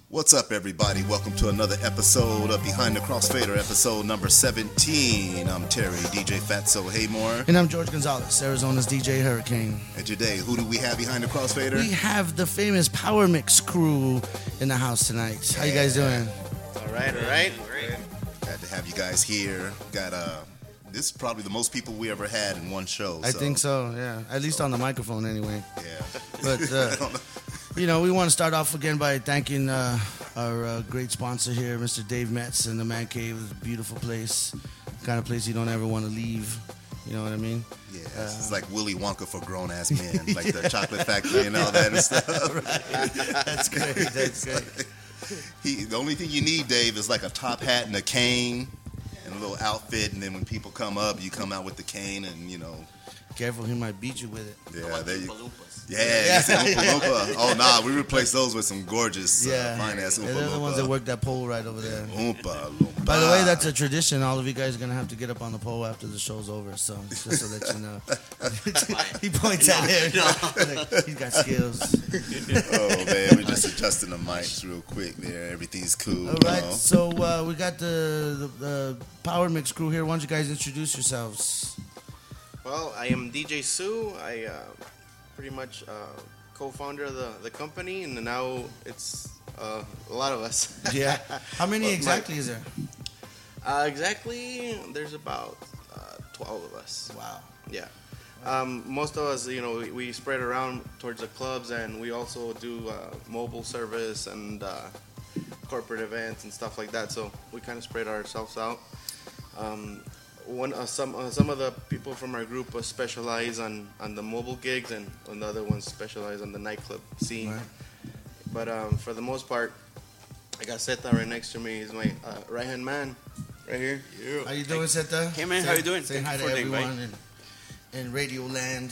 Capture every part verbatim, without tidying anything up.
What's up, everybody? Welcome to another episode of Behind the Crossfader, episode number seventeen. I'm Terry, D J Fatso Haymore. And I'm George Gonzalez, Arizona's D J Hurricane. And today, who do we have behind the Crossfader? We have the famous Power Mix crew in the house tonight. How you guys doing? All right, all right. Great. Glad to have you guys here. Got uh, this is probably the most people we ever had in one show. I so. think so, yeah. At least so. on the microphone, anyway. Yeah. But, uh, you know, we want to start off again by thanking uh, our uh, great sponsor here, Mister Dave Metz and the Man Cave. It's a beautiful place, the kind of place you don't ever want to leave. You know what I mean? Yeah, uh, it's like Willy Wonka for grown-ass men, like the chocolate factory and all that and stuff. Right. That's great, that's great. He, the only thing you need, Dave, is like a top hat and a cane and a little outfit, and then when people come up, you come out with the cane and, you know. Careful, he might beat you with it. Yeah, there you Yeah, yeah. you said Oompa Loompa. Oh, nah, we replaced those with some gorgeous, yeah. uh, fine-ass Oompa yeah, they're the Loompa. ones that work that pole right over there. Oompa Loompa. By the way, that's a tradition. All of you guys are going to have to get up on the pole after the show's over, so just to let you know. He points at him. No. Like, he's got skills. Oh, man, we're just adjusting the mics real quick there. Everything's cool. All right, you know? so uh, we got the, the, the Power Mix crew here. Why don't you guys introduce yourselves? Well, I am D J Sue. I uh, pretty much uh, co-founder of the, the company, and now it's uh, a lot of us. Yeah. How many Well, exactly my, is there? Uh, exactly, there's about uh, twelve of us. Wow. Yeah. Um, most of us, you know, we, we spread around towards the clubs, and we also do uh, mobile service and uh, corporate events and stuff like that. So we kind of spread ourselves out. Um, One, uh, some uh, some of the people from our group uh, specialize on, on the mobile gigs, and, and the other ones specialize on the nightclub scene. Right. But um, for the most part, I got Seta right next to me. He's my uh, right hand man, right here. How you doing, Seta? Hey, man, say, how you doing? Say Thank hi you to for the everyone invite. in, in Radio Land,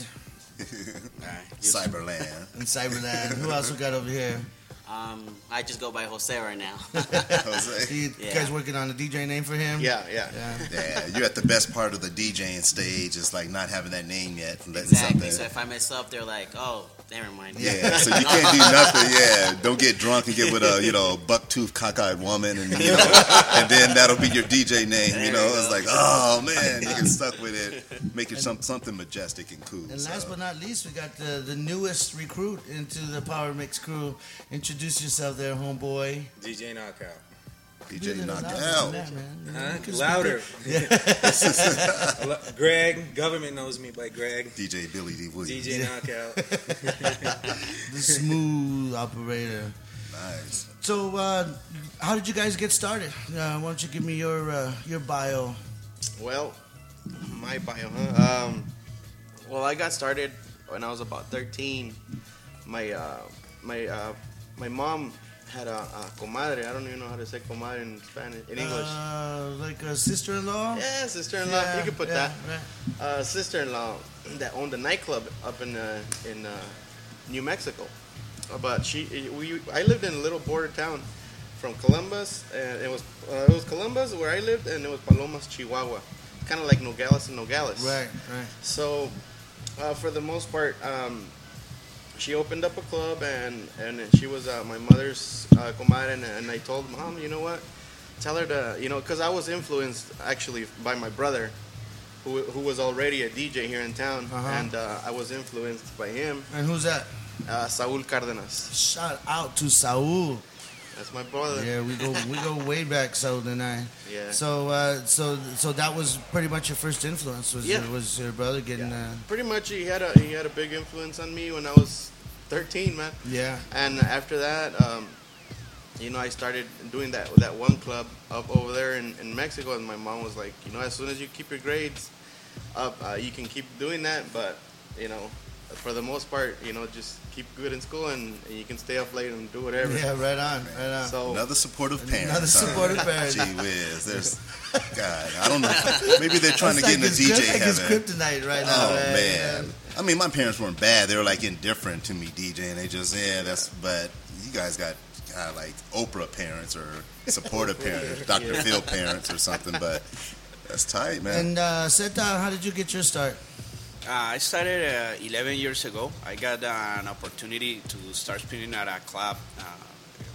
Cyberland. in Cyberland. Who else we got over here? Um, I just go by Jose right now. Jose? You Yeah. guys working on a D J name for him? Yeah, yeah. Yeah. Yeah, you're at the best part of the DJing stage. It's like not having that name yet. Letting Exactly. something. So if I mess up, they're like, "Oh, never mind." Yeah, so you can't do nothing. Yeah, don't get drunk and get with a you know buck-toothed, cockeyed woman, and you know, and then that'll be your D J name. There You know, we it's go. like, oh man, you get stuck with it. Make it some something majestic and cool. And so. last but not least, we got the, the newest recruit into the Power Mix crew. Introduce yourself there, homeboy. D J Knockout. D J Be a little knocked louder out. than that, man. You know, Huh? you can Louder. speak Greg, government knows me by Greg. D J Billy D. D Williams. J Knockout. The smooth operator. Nice. So, uh, how did you guys get started? Uh, why don't you give me your uh, your bio? Well, my bio, huh? Um, well, I got started when I was about thirteen. My uh, my uh, my mom had a, a comadre. I don't even know how to say comadre in Spanish, in English. Uh, like a sister-in-law? Yeah, sister-in-law. Yeah, You could put yeah, that. right. Uh, sister-in-law that owned a nightclub up in uh, in uh, New Mexico. Uh, But she, we, I lived in a little border town from Columbus, and it was uh, it was Columbus where I lived, and it was Palomas, Chihuahua, kind of like Nogales and Nogales. Right, right. So, uh, for the most part, um, she opened up a club, and and she was uh, my mother's uh, comadre, and, and I told mom, you know what, tell her to, you know, because I was influenced actually by my brother, who who was already a D J here in town, Uh-huh. and uh, I was influenced by him, And who's that? uh, Saul Cardenas. Shout out to Saul. That's my brother. Yeah, we go we go way back, Saul and I. Yeah. So uh, so so that was pretty much your first influence was Yeah. was your brother getting Yeah. uh, Pretty much, he had a he had a big influence on me when I was thirteen, man. yeah. And after that, um, you know, I started doing that that one club up over there in, in Mexico, and my mom was like, you know, as soon as you keep your grades up, uh, you can keep doing that, but you know, for the most part, you know, just keep good in school, and, and you can stay up late and do whatever. Yeah, right on, right on. So Another supportive parent. Another huh? supportive parent. Gee whiz, there's God. I don't know. Maybe they're trying That's to get like into his D J kryp- like his heaven. kryptonite right now. Oh man. man. I mean, my parents weren't bad. They were like indifferent to me DJing. They just yeah, that's. But you guys got kind of like Oprah parents or supportive parents, Doctor Yeah. Phil parents or something. But that's tight, man. And uh, Seta, how did you get your start? Uh, I started uh, eleven years ago. I got uh, an opportunity to start spinning at a club. Uh,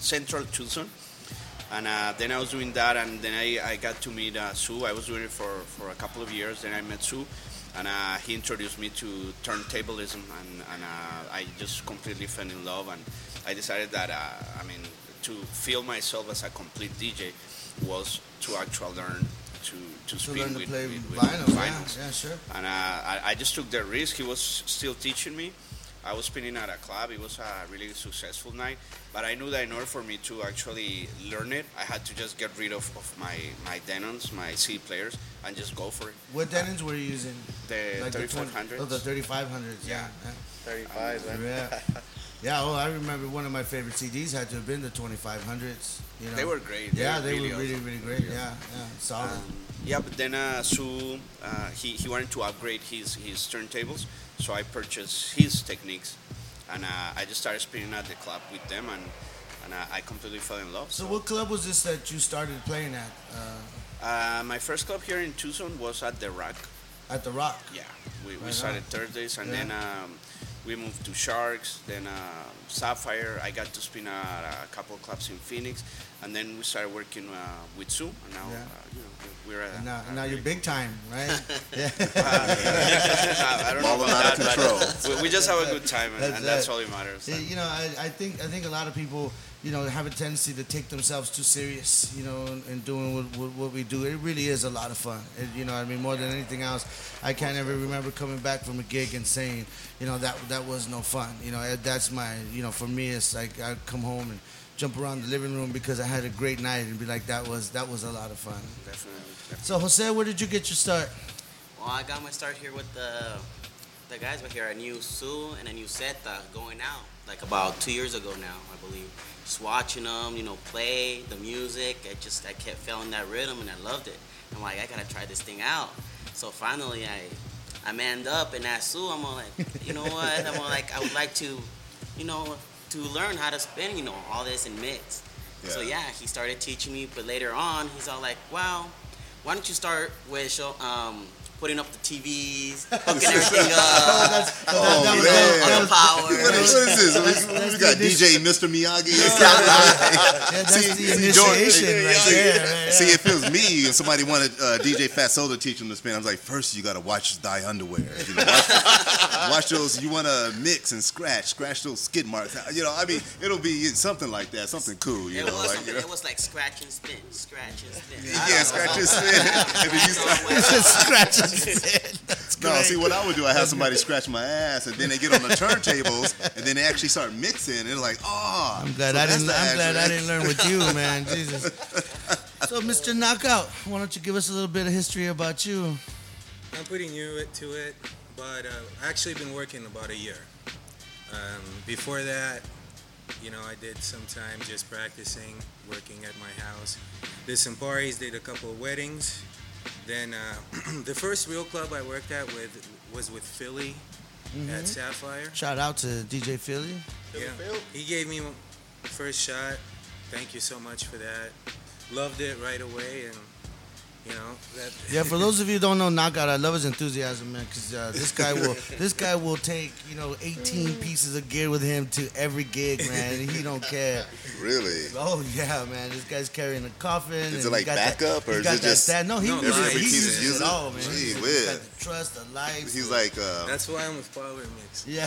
Central Tucson. And uh, then I was doing that, and then I, I got to meet uh, Sue. I was doing it for, for a couple of years. Then I met Sue, and uh, he introduced me to turntablism, and, and uh, I just completely fell in love. And I decided that, uh, I mean, to feel myself as a complete D J was to actually learn to to To spin learn to with, play with, with vinyl, vinyls. yeah, yeah, sure. And uh, I, I just took the risk. He was still teaching me. I was spinning at a club. It was a really successful night. But I knew that in order for me to actually learn it, I had to just get rid of, of my, my Denons, my C players, and just go for it. What Denons were you using? The Like the thirty-five twenty hundreds. Oh, the thirty-five hundreds, yeah. Yeah. thirty-five, man. Yeah. Yeah, oh, I remember one of my favorite C Ds had to have been the twenty-five hundreds. You know? They were great. Yeah, they really were really, awesome. really great. Yeah, yeah, solid. Um, yeah, but then uh, Sue, uh, he, he wanted to upgrade his, his turntables, so I purchased his techniques, and uh, I just started spinning at the club with them, and, and uh, I completely fell in love. So, what club was this that you started playing at? Uh, Uh, my first club here in Tucson was at The Rock. at the Rock. Yeah, we, we Right started on. Thursdays, and Yeah. then um, we moved to Sharks, then uh, Sapphire. I got to spin at a couple of clubs in Phoenix, and then we started working uh, with Sue, and now Yeah. uh, you know, we're at. And now, a now really you're big time, right? yeah. I don't know Balling about out that, of but control. we, we just have a good time, and That's and that's it. all that matters. Yeah, you know, I, I think I think a lot of people, you know, have a tendency to take themselves too serious, you know, in, in doing what, what, what we do. It really is a lot of fun. It, you know, I mean, more than anything else, I can't ever remember coming back from a gig and saying, you know, that that was no fun. You know, that's my, you know, for me, it's like I come home and jump around the living room because I had a great night and be like, that was that was a lot of fun. Definitely. definitely. So, Jose, where did you get your start? Well, I got my start here with the the guys over here. I knew Sue and I knew Zeta going out like about two years ago now, I believe. Just watching them, you know, play the music. I just I kept feeling that rhythm and I loved it. I'm like, I gotta try this thing out. So finally, I I manned up and asked Sue. I'm all like, you know what? I'm all like, I would like to, you know, to learn how to spin, you know, all this and mix. So Yeah. yeah, he started teaching me. But later on, he's all like, well, why don't you start with show, um, putting up the T Vs, hooking everything up, Oh, that was- man. on the power. What is, what is this? That's- we, that's we got the D J Mister Miyagi. Yeah, that's See- the see, George- initiation right see, there. right, See, yeah. if it was me and somebody wanted uh, D J Fatso to teach them to spin, I was like, first you got to watch thy underwear. You know, watch, watch those. You want to mix and scratch, scratch those skid marks. You know, I mean, it'll be something like that, something cool. You It know, was like something. you know. It was like scratch and spin, scratch and spin. Yeah, scratch and spin. And then you start- Scratch and spin. That's No, great. see what I would do, I have somebody scratch my ass, and then they get on the turntables, and then they actually start mixing, and they're like, oh. I'm glad so I that's didn't. the I'm glad I action. didn't learn with you, man. Jesus. So, Mister Knockout, why don't you give us a little bit of history about you? I'm pretty new to it, but uh, I actually been working about a year. Um, before that, you know, I did some time just practicing, working at my house. Did some parties, did a couple of weddings. Then uh, the first real club I worked at with was with Philly at Sapphire. Shout out to D J Philly. Philly Yeah, Phil? he gave me the first shot. Thank you so much for that. Loved it right away, and you know that. Yeah, for those of you who don't know Knockout, I love his enthusiasm, man. Because uh, this guy will, this guy will take you know eighteen pieces of gear with him to every gig, man. And he don't care. Really? Oh yeah, man. This guy's carrying a coffin. Is and it he like got that- backup, or he is got it that just stand- No, he No, uses, every he piece uses is it using? all, man. Gee He's whiz. got the trust, the lights. He's like, uh, That's why I'm with Power Mix. yeah.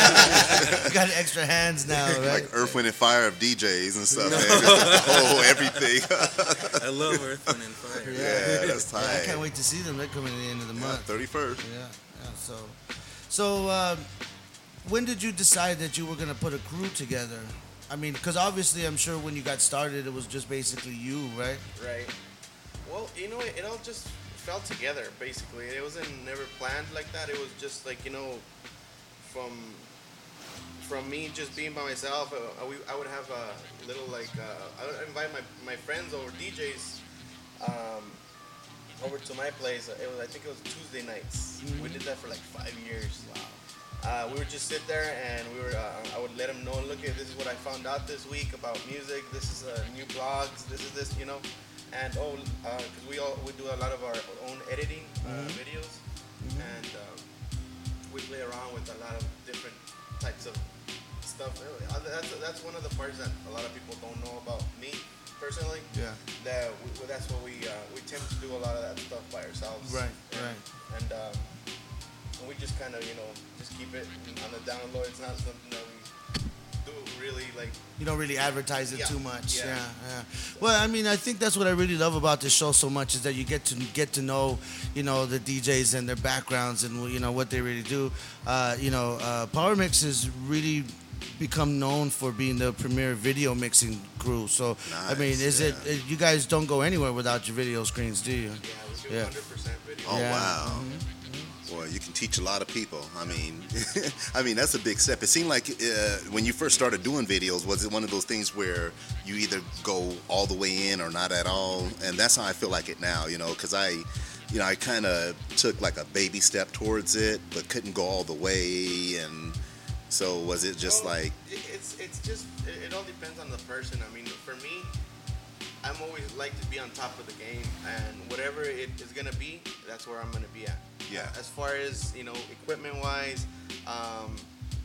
You got extra hands now, right? like Earth, Wind, and Fire of D Js and stuff, man. Just the whole everything. I love Earth, Wind, and Fire. Yeah, that's Yeah, I tight. can't wait to see them. They're coming at the end of the month. thirty-first. Yeah, yeah. So, so um, when did you decide that you were gonna put a crew together? I mean, because obviously, I'm sure when you got started, it was just basically you, right? Right. Well, you know, it, it all just fell together, basically. It wasn't never planned like that. It was just like, you know, from from me just being by myself, uh, we, I would have a little, like, uh, I would invite my, my friends over, D Js, um, over to my place. It was, I think it was Tuesday nights. We did that for like five years. Wow. Uh, we would just sit there and we were. Uh, I would let them know. Look, at this is what I found out this week about music. This is uh, new blogs. This is this, you know. And oh, because we all we do a lot of our own editing uh, videos, and um, we play around with a lot of different types of stuff. Uh, That's that's one of the parts that a lot of people don't know about me personally. Yeah. That we, well, that's what we uh, we tend to do a lot of that stuff by ourselves. Right, and, right. And, um, and we just kind of you know just keep it on the down low. It's not something that we do really like. You don't really advertise it Yeah, too much. Yeah. yeah. yeah, Well, I mean, I think that's what I really love about this show so much is that you get to get to know, you know, the D Js and their backgrounds and you know what they really do. Uh, you know, uh, Power Mix has really become known for being the premier video mixing crew. So, I mean, Nice, is yeah. it, it? You guys don't go anywhere without your video screens, do you? Yeah, we do Yeah. one hundred percent video. Oh Yeah. wow. Boy, you can teach a lot of people. I mean, I mean that's a big step. It seemed like uh, when you first started doing videos, was it one of those things where you either go all the way in or not at all? And that's how I feel like it now, you know, because I, you know, I kind of took like a baby step towards it, but couldn't go all the way. And so was it just Well, like, it, it's it's just it, it all depends on the person. I mean, for me, I'm always like to be on top of the game, and whatever it is gonna be, that's where I'm gonna be at. Yeah. As far as you know, equipment wise, um,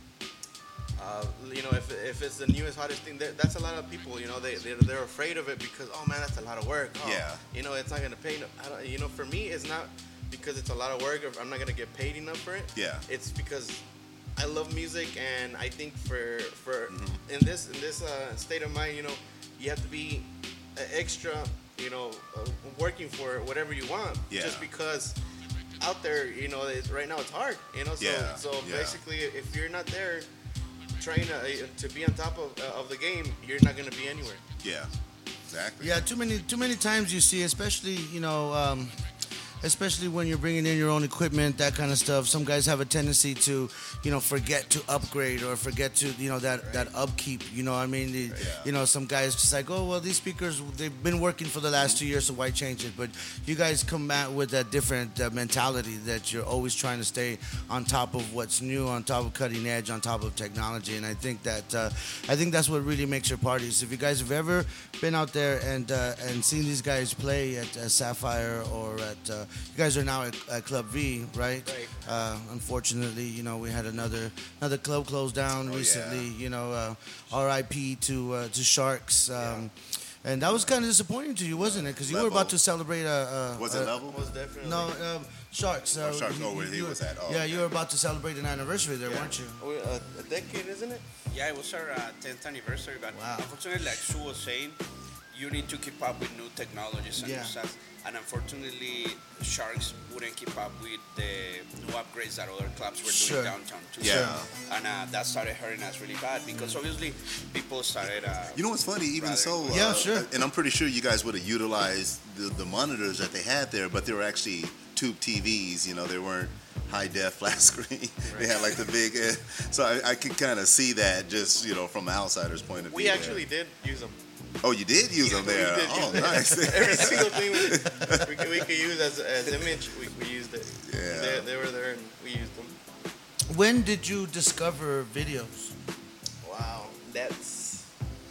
uh, you know, if, if it's the newest hottest thing, that, that's a lot of people. You know, they they're, they're afraid of it because oh man, that's a lot of work. Oh, Yeah. You know, it's not gonna pay. No, I don't, you know, for me, it's not because it's a lot of work. Or I'm not gonna get paid enough for it. Yeah. It's because I love music, and I think for for Mm-hmm. in this in this uh, state of mind, you know, you have to be uh, extra, you know, uh, working for whatever you want. Yeah. Just because out there, you know, it's, right now it's hard, you know. So Yeah, so yeah. basically, if you're not there trying to uh, to be on top of uh, of the game, you're not gonna be anywhere. yeah, exactly. Yeah, too many too many times you see, especially you know, um, especially when you're bringing in your own equipment, that kind of stuff. Some guys have a tendency to, you know, forget to upgrade or forget to, you know, that, that upkeep. You know, what I mean, the, you know, some guys just like, oh well, these speakers they've been working for the last two years, so why change it? But you guys come out with a different uh, mentality that you're always trying to stay on top of what's new, on top of cutting edge, on top of technology. And I think that uh, I think that's what really makes your parties. If you guys have ever been out there and uh, and seen these guys play at uh, Sapphire or at uh, you guys are now at, at Club V, right? Right. Uh, unfortunately, you know, we had another another club closed down Oh, recently. yeah. You know, uh, R I P to uh, to Sharks, um, and that was kind of disappointing to you, wasn't it? Because you were Level. about to celebrate a. a Was a, it level? Most definitely. No, um, Sharks. Uh, Oh, Sharks. Oh, where he you- was at. Oh, yeah, okay. you were about to celebrate an anniversary there, Yeah. weren't you? We, uh, a decade, isn't it? Yeah, it was our uh, tenth anniversary, but Wow. unfortunately, like Sue was saying, you need to keep up with new technologies and Yeah. new stuff. And unfortunately, Sharks wouldn't keep up with the new upgrades that other clubs were Sure. doing downtown too. Yeah. And uh, that started hurting us really bad because obviously people started. Uh, You know what's funny? Even rather- so, uh, Yeah, sure. And I'm pretty sure you guys would have utilized the, the monitors that they had there, but they were actually tube T Vs. You know, they weren't high def flat screen. They had like the big. Uh, so I, I could kind of see that just you know from an outsider's point of view. We there. actually did use them. Oh, you did use them We there. did Oh, use them. nice. Every single thing we, we, could, we could use as, as image, we, we used it. Yeah. They, they were there and we used them. When did you discover videos? Wow, that's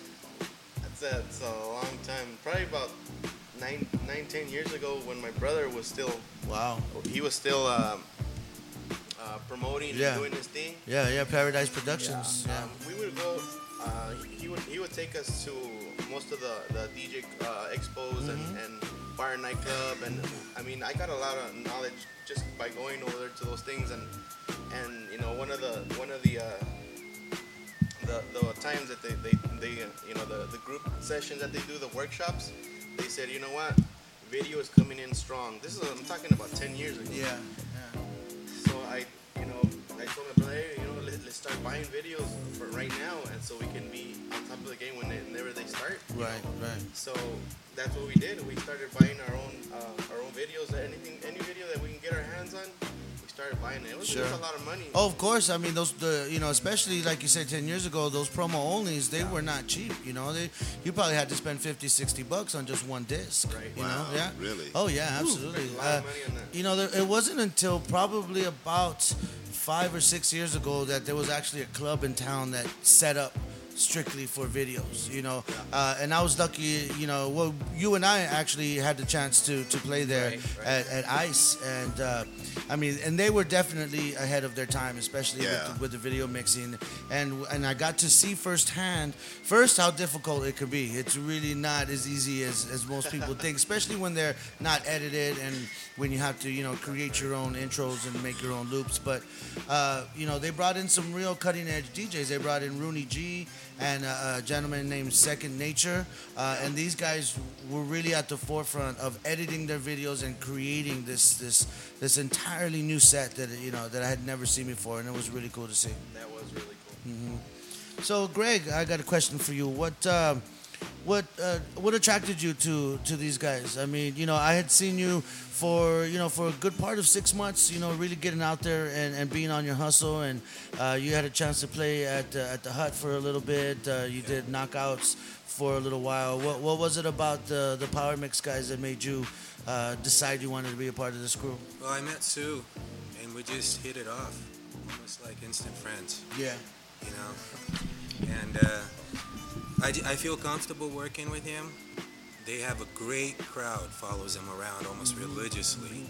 that's a, that's a long time. Probably about nine, nine, ten years ago when my brother was still Wow. he was still um, uh, promoting Yeah. and doing his thing. Yeah, yeah, Paradise Productions. Yeah. Um, we would go. Uh, he would he would take us to most of the the D J uh, expos and, and bar and nightclub, and I mean I got a lot of knowledge just by going over there to those things, and and you know one of the one of the uh, the, the times that they, they, they uh, you know the, the group sessions that they do, the workshops, they said, you know what, video is coming in strong. This is I'm talking about ten years ago. Yeah. So I, you know, I told my brother, hey, you know, let, let's start buying videos for right now, and so we can be on top of the game when they, whenever they start. you Right, know. right. So that's what we did. We started buying our own, uh, our own videos. Anything, any video that we can get our hands on, we started buying it. It was, it was Sure. a lot of money. Oh, of course. I mean, those the you know, especially like you said ten years ago, those promo onlys, they were not cheap. You know, they you probably had to spend fifty, sixty bucks on just one disc. Right. You Wow, know, yeah. really? Oh yeah, absolutely. a lot Uh, of money on that. you know, there, it wasn't until probably about five or six years ago that there was actually a club in town that set up strictly for videos, you know. Uh, and I was lucky, you know. Well, you and I actually had the chance to, to play there Right, right. At, at ICE, and uh, I mean, and they were definitely ahead of their time, especially Yeah. with, the, with the video mixing. And and I got to see firsthand, first how difficult it could be. It's really not as easy as, as most people think, especially when they're not edited and when you have to, you know, create your own intros and make your own loops. But uh, you know, they brought in some real cutting edge D Js. They brought in Rooney G and a, a gentleman named Second Nature, uh, and these guys were really at the forefront of editing their videos and creating this this this entirely new set that you know that I had never seen before, and it was really cool to see. That was really cool. So, Greg, I got a question for you. What uh, what uh, what attracted you to to these guys? I mean, you know, I had seen you for you know for a good part of six months. You know, really getting out there and, and being on your hustle, and uh, you had a chance to play at uh, at the Hut for a little bit. Uh, you did knockouts for a little while. What what was it about the the Power Mix guys that made you uh, decide you wanted to be a part of this crew? Well, I met Sue, and we just hit it off, almost like instant friends, Yeah. you know. And uh, I, I feel comfortable working with him. They have a great crowd, follows them around almost religiously.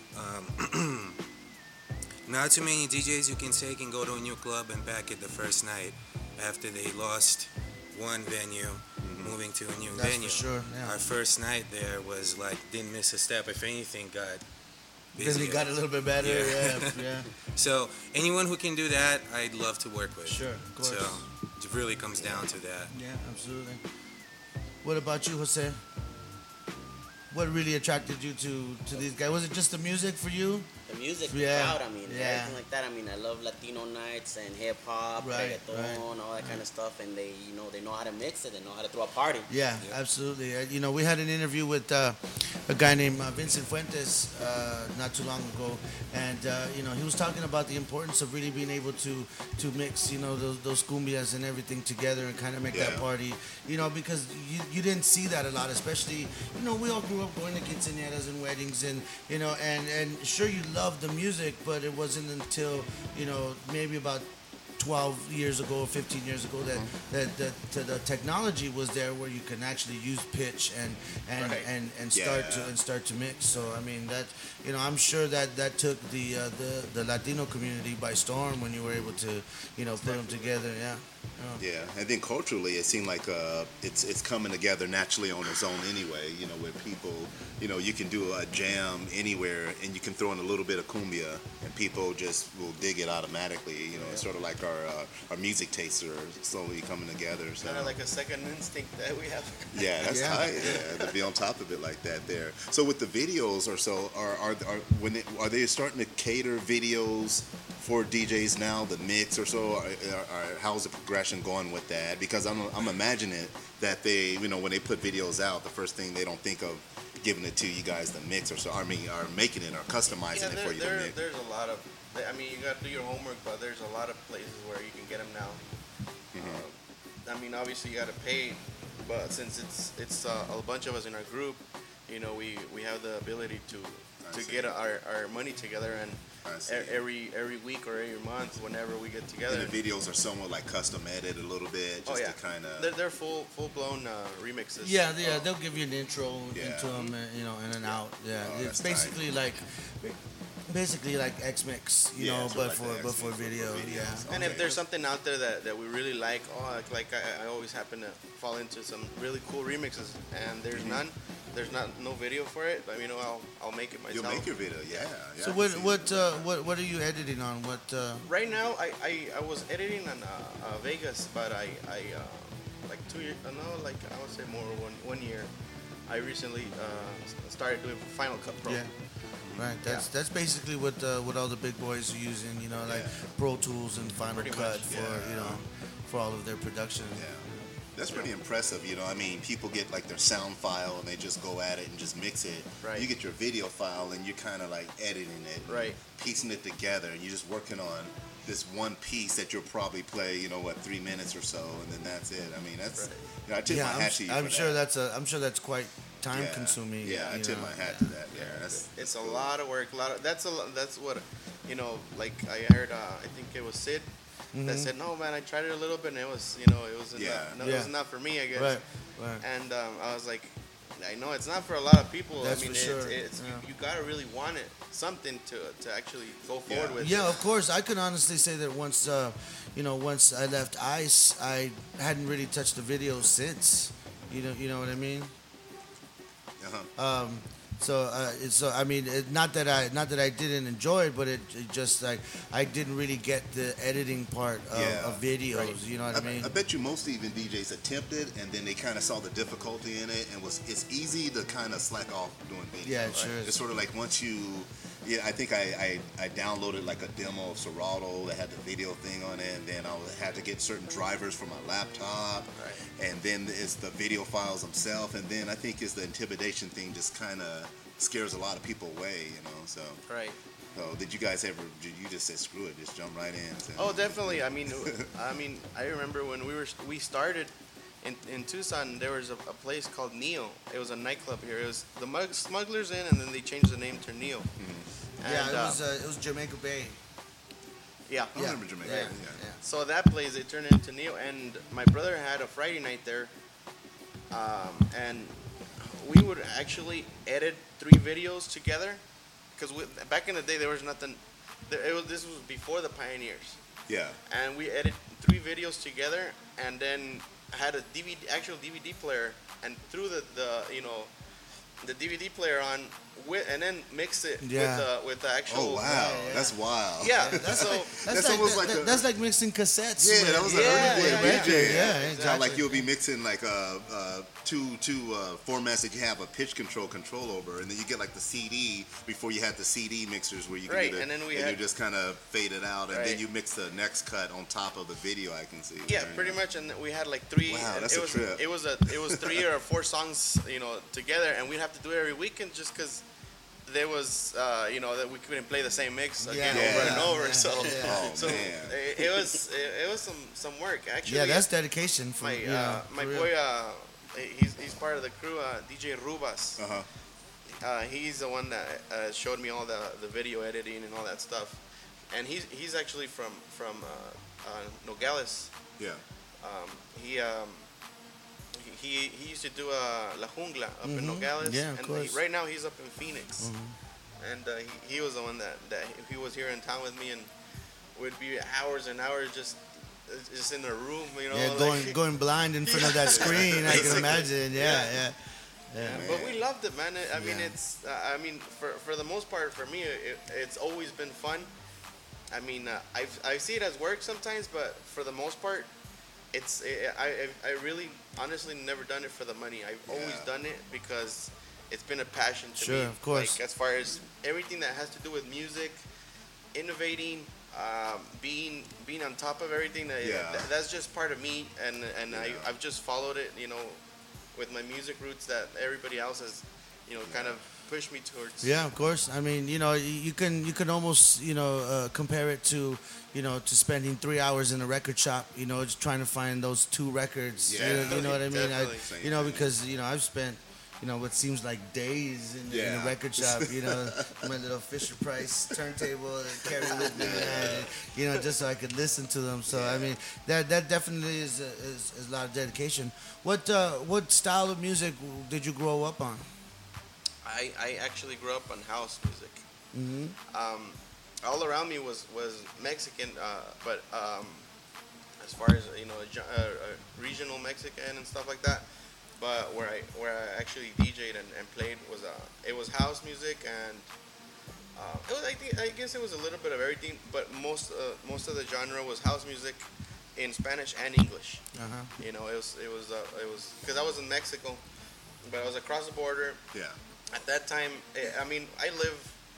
Um, not too many D Js you can say can go to a new club and back it the first night after they lost one venue, moving to a new That's venue. for sure, yeah. Our first night there was like, didn't miss a step. If anything, got Then busier. it got a little bit better. Yeah. Yeah. Yeah. So anyone who can do that, I'd love to work with. Sure, of course. So it really comes down to that. Yeah, absolutely. What about you, Jose? What really attracted you to, to these guys? Was it just the music for you? The music, the Yeah, crowd, I mean, yeah. everything like that. I mean, I love Latino nights and hip hop, Right, reggaeton, right, all that kind of stuff. And they, you know, they know how to mix it. They know how to throw a party. Yeah, absolutely. Uh, you know, we had an interview with uh, a guy named uh, Vincent Fuentes uh, not too long ago, and uh, you know, he was talking about the importance of really being able to to mix, you know, those, those cumbias and everything together and kind of make that Yeah. party. You know, because you, you didn't see that a lot, especially, you know, we all grew up going to quinceañeras and weddings, and you know, and and sure you loved the music, but it wasn't until you know maybe about twelve years ago or fifteen years ago that, that, that, that the technology was there where you can actually use pitch and and, Right. and, and start to Yeah. and start to mix. So I mean that you know I'm sure that that took the uh, the the Latino community by storm when you were able to you know put them together. Yeah. Yeah. Yeah, and then culturally, it seemed like uh, it's it's coming together naturally on its own anyway. You know, where people, you know, you can do a jam anywhere, and you can throw in a little bit of cumbia, and people just will dig it automatically. You know, it's sort of like our uh, our music tastes are slowly coming together. So. Kind of like a second instinct that we have. Yeah, that's Yeah. tight. Yeah, to be on top of it like that there. So with the videos or so, are are, are when they, are they starting to cater videos for D Js now? The mix or so, are, are, are, how's the progression going with that? Because I'm I'm imagining that they, you know, when they put videos out, the first thing they don't think of giving it to you guys the mix or so. I mean, are making it or customizing Yeah, it there, for you there, to mix. there's a lot of. I mean, you got to do your homework, but there's a lot of places where you can get them now. Uh, I mean, obviously you got to pay, but since it's it's uh, a bunch of us in our group, you know, we, we have the ability to I to see. get our, our money together, and I see. e- every every week or every month, whenever we get together. And the videos are somewhat like custom edited a little bit, just oh yeah, to kind of. they're, they're full full blown uh, remixes. Yeah, yeah, Uh, they'll give you an intro Yeah. into them, you know, in and out. Yeah, Oh, it's that's tight. basically like, basically like X Mix, you Yeah, know, sort of but like for the but for X-Mix, but for video. videos. Yeah. And Okay. if there's something out there that, that we really like, oh, like, like I, I always happen to fall into some really cool remixes, and there's Mm-hmm. none, there's not no video for it. But you know, I'll I'll make it myself. You'll make your video, yeah. yeah So I what can see what that. uh, what what are you editing on? What uh, Right now, I, I, I was editing on uh, uh, Vegas, but I I uh, like two years, uh, no, like I would say more one one year. I recently uh, s- started doing Final Cut Pro. yeah. Right, that's that's basically what uh, what all the big boys are using, you know, like Pro Tools and Final Pretty Cut much, for yeah. you know for all of their production. Yeah. That's pretty impressive, you know. I mean, people get like their sound file and they just go at it and just mix it. Right. You get your video file and you're kind of like editing it, Right. piecing it together, and you're just working on this one piece that you'll probably play, you know, what, three minutes or so, and then that's it. I mean, that's, Right. you know, I tip Yeah, my I'm, hat s- to you I'm for sure that. that's a I'm sure that's quite time Yeah. consuming. Yeah, I you tip know, my hat yeah. to that. Yeah, that's It's that's a cool. lot of work. A lot of that's a lo- that's what, you know. Like I heard, uh, I think it was Sid that said, no, man, I tried it a little bit, and it was, you know, it was Yeah. enough. No, Yeah. it was not for me, I guess. Right, right. And um, I was like, I know it's not for a lot of people. That's I mean, for sure. it's, it's Yeah. you, you gotta really want it, something to to actually go forward Yeah. with. Yeah, of course. I can honestly say that once, uh, you know, once I left ICE, I hadn't really touched the video since. You know, you know what I mean. Uh-huh. Um, so, uh, it's, so I mean, it, not that I, not that I didn't enjoy it, but it, it just like I didn't really get the editing part of, Yeah. of videos. Right. You know what I, I mean? I bet you most even D Js attempted, and then they kind of saw the difficulty in it, and was it's easy to kind of slack off doing video. Yeah, it sure is. It's sort of like once you, yeah, I think I, I, I downloaded like a demo of Serato that had the video thing on it, and then I had to get certain drivers for my laptop, Right. and then it's the video files themselves, and then I think it's the intimidation thing just kind of scares a lot of people away, you know. So, Right. so did you guys ever? Did you just say screw it, just jump right in? and say- Oh, definitely. I mean, I mean, I remember when we were we started in, in Tucson. There was a, a place called Neo. It was a nightclub here. It was the Mug- Smugglers Inn, and then they changed the name to Neo. yeah, And, it uh, was, uh, it was Jamaica Bay. yeah. I remember Jamaica. Yeah, Yeah. yeah. So that place it turned into Neo, and my brother had a Friday night there, um, and we would actually edit three videos together, because back in the day there was nothing. There, it was, this was before the Pioneers, Yeah. and we edited three videos together, and then had a D V D, actual D V D player, and threw the, the you know, the D V D player on, with, and then mixed it Yeah. with the with the actual. Oh wow, yeah. that's wild. Yeah, That's so like that's, That's like, almost that- like that- the- that's like mixing cassettes. Yeah, with- that was Yeah, an early yeah, way yeah, of yeah. DJing. Yeah, How, exactly. like you'll be mixing like uh, uh, two two uh, formats that you have a pitch control control over, and then you get like the C D before you had the C D mixers where you can Right, do the, and then we and had- you just kind of fade it out, and then Right. you mix the next cut on top of the video. I can see. Yeah, Very pretty nice. much, and we had like three. Wow, and that's it a was trip. it was a it was three or four songs, you know, together, and we'd have to do it every weekend just because there was, uh, you know, that we couldn't play the same mix again Yeah. over and Yeah. over. Yeah. So, Oh, so man. it, it was it, it was some some work actually. Yeah, that's dedication. From, my you know, uh, my for real. boy. Uh, he's he's part of the crew. Uh, D J Rubas. Uh huh. Uh, he's the one that uh, showed me all the, the video editing and all that stuff, and he's he's actually from from uh, uh, Nogales. Yeah. Um, he um, he he used to do uh, La Jungla up in Nogales, Yeah, of and course. he, right now he's up in Phoenix, and uh, he, he was the one that, that he was here in town with me, and would be hours and hours just just in the room, you know. Yeah, like- going going blind in front of that screen. I can Basically. imagine. Yeah, Yeah. yeah. Yeah. But we loved it, man. I mean, Yeah. it's. Uh, I mean, for for the most part, for me, it, it's always been fun. I mean, uh, I I see it as work sometimes, but for the most part, it's. It, I I I really, honestly, never done it for the money. I've always Yeah. done it because it's been a passion to Sure, me. of course. Like as far as everything that has to do with music, innovating, um, being being on top of everything. That, Yeah. that- that's just part of me, and and Yeah. I I've just followed it. You know, with my music roots that everybody else has, you know, kind of pushed me towards. Yeah, of course. I mean, you know, you you can you can almost you know uh, compare it to you know to spending three hours in a record shop. You know, just trying to find those two records. Yeah. You know, you know what I mean? I, Definitely. you know, because you know I've spent you know what seems like days in, in a Yeah. record shop. You know, my little Fisher Price turntable and carry with me, and, you know, just so I could listen to them. So I mean, that that definitely is a, is, is a lot of dedication. What uh, what style of music did you grow up on? I, I actually grew up on house music. Mm-hmm. Um, all around me was was Mexican, uh, but um, as far as you know, a, gen- uh, uh, regional Mexican and stuff like that. But where I where I actually DJ'd and, and played was uh, it was house music, and uh, it was I, think, I guess it was a little bit of everything, but most uh, most of the genre was house music in Spanish and English. Uh huh. You know, it was it was uh, it was because I was in Mexico, but I was across the border. Yeah. At that time, eh, I mean, I live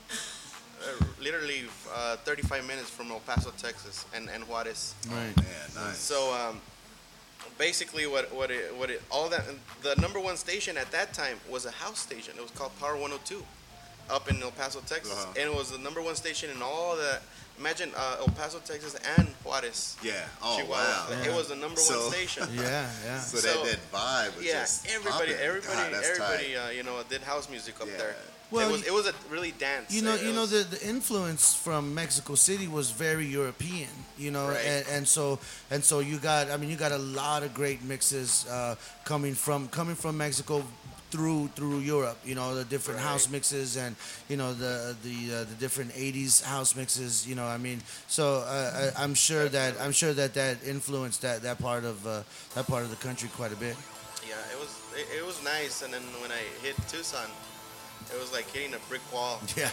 uh, literally uh, thirty-five minutes from El Paso, Texas, and, and Juarez. Right. Man, nice. So um, basically, what what it what it all that the number one station at that time was a house station. It was called Power one oh two, up in El Paso, Texas, Uh-huh. and it was the number one station in all the. Imagine uh, El Paso, Texas, and Juarez. Yeah. Oh Chihuahua. wow. It was the number So- one station. Yeah, yeah. So, So- that, that vibe was Yeah, just everybody, popping. everybody, God, that's everybody, tight. uh, you know, did house music up Yeah. there. Well, it was, you- it was a really dance. You know, It you know was- the, the influence from Mexico City was very European. You know, Right. and, and so and so you got. I mean, you got a lot of great mixes uh, coming from coming from Mexico through through Europe. You know, the different Right. house mixes and you know the the uh, the different eighties house mixes. You know, I mean, so uh, I, I'm sure that I'm sure that that influenced that that part of uh, that part of the country quite a bit. Yeah, it was it, it was nice. And then when I hit Tucson, it was like hitting a brick wall. Yeah.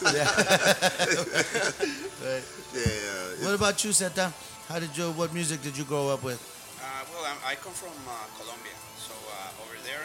Right. Yeah. What about you, Seta? How did you? What music did you grow up with? Uh, well, I'm, I come from uh, Colombia, so uh, over there,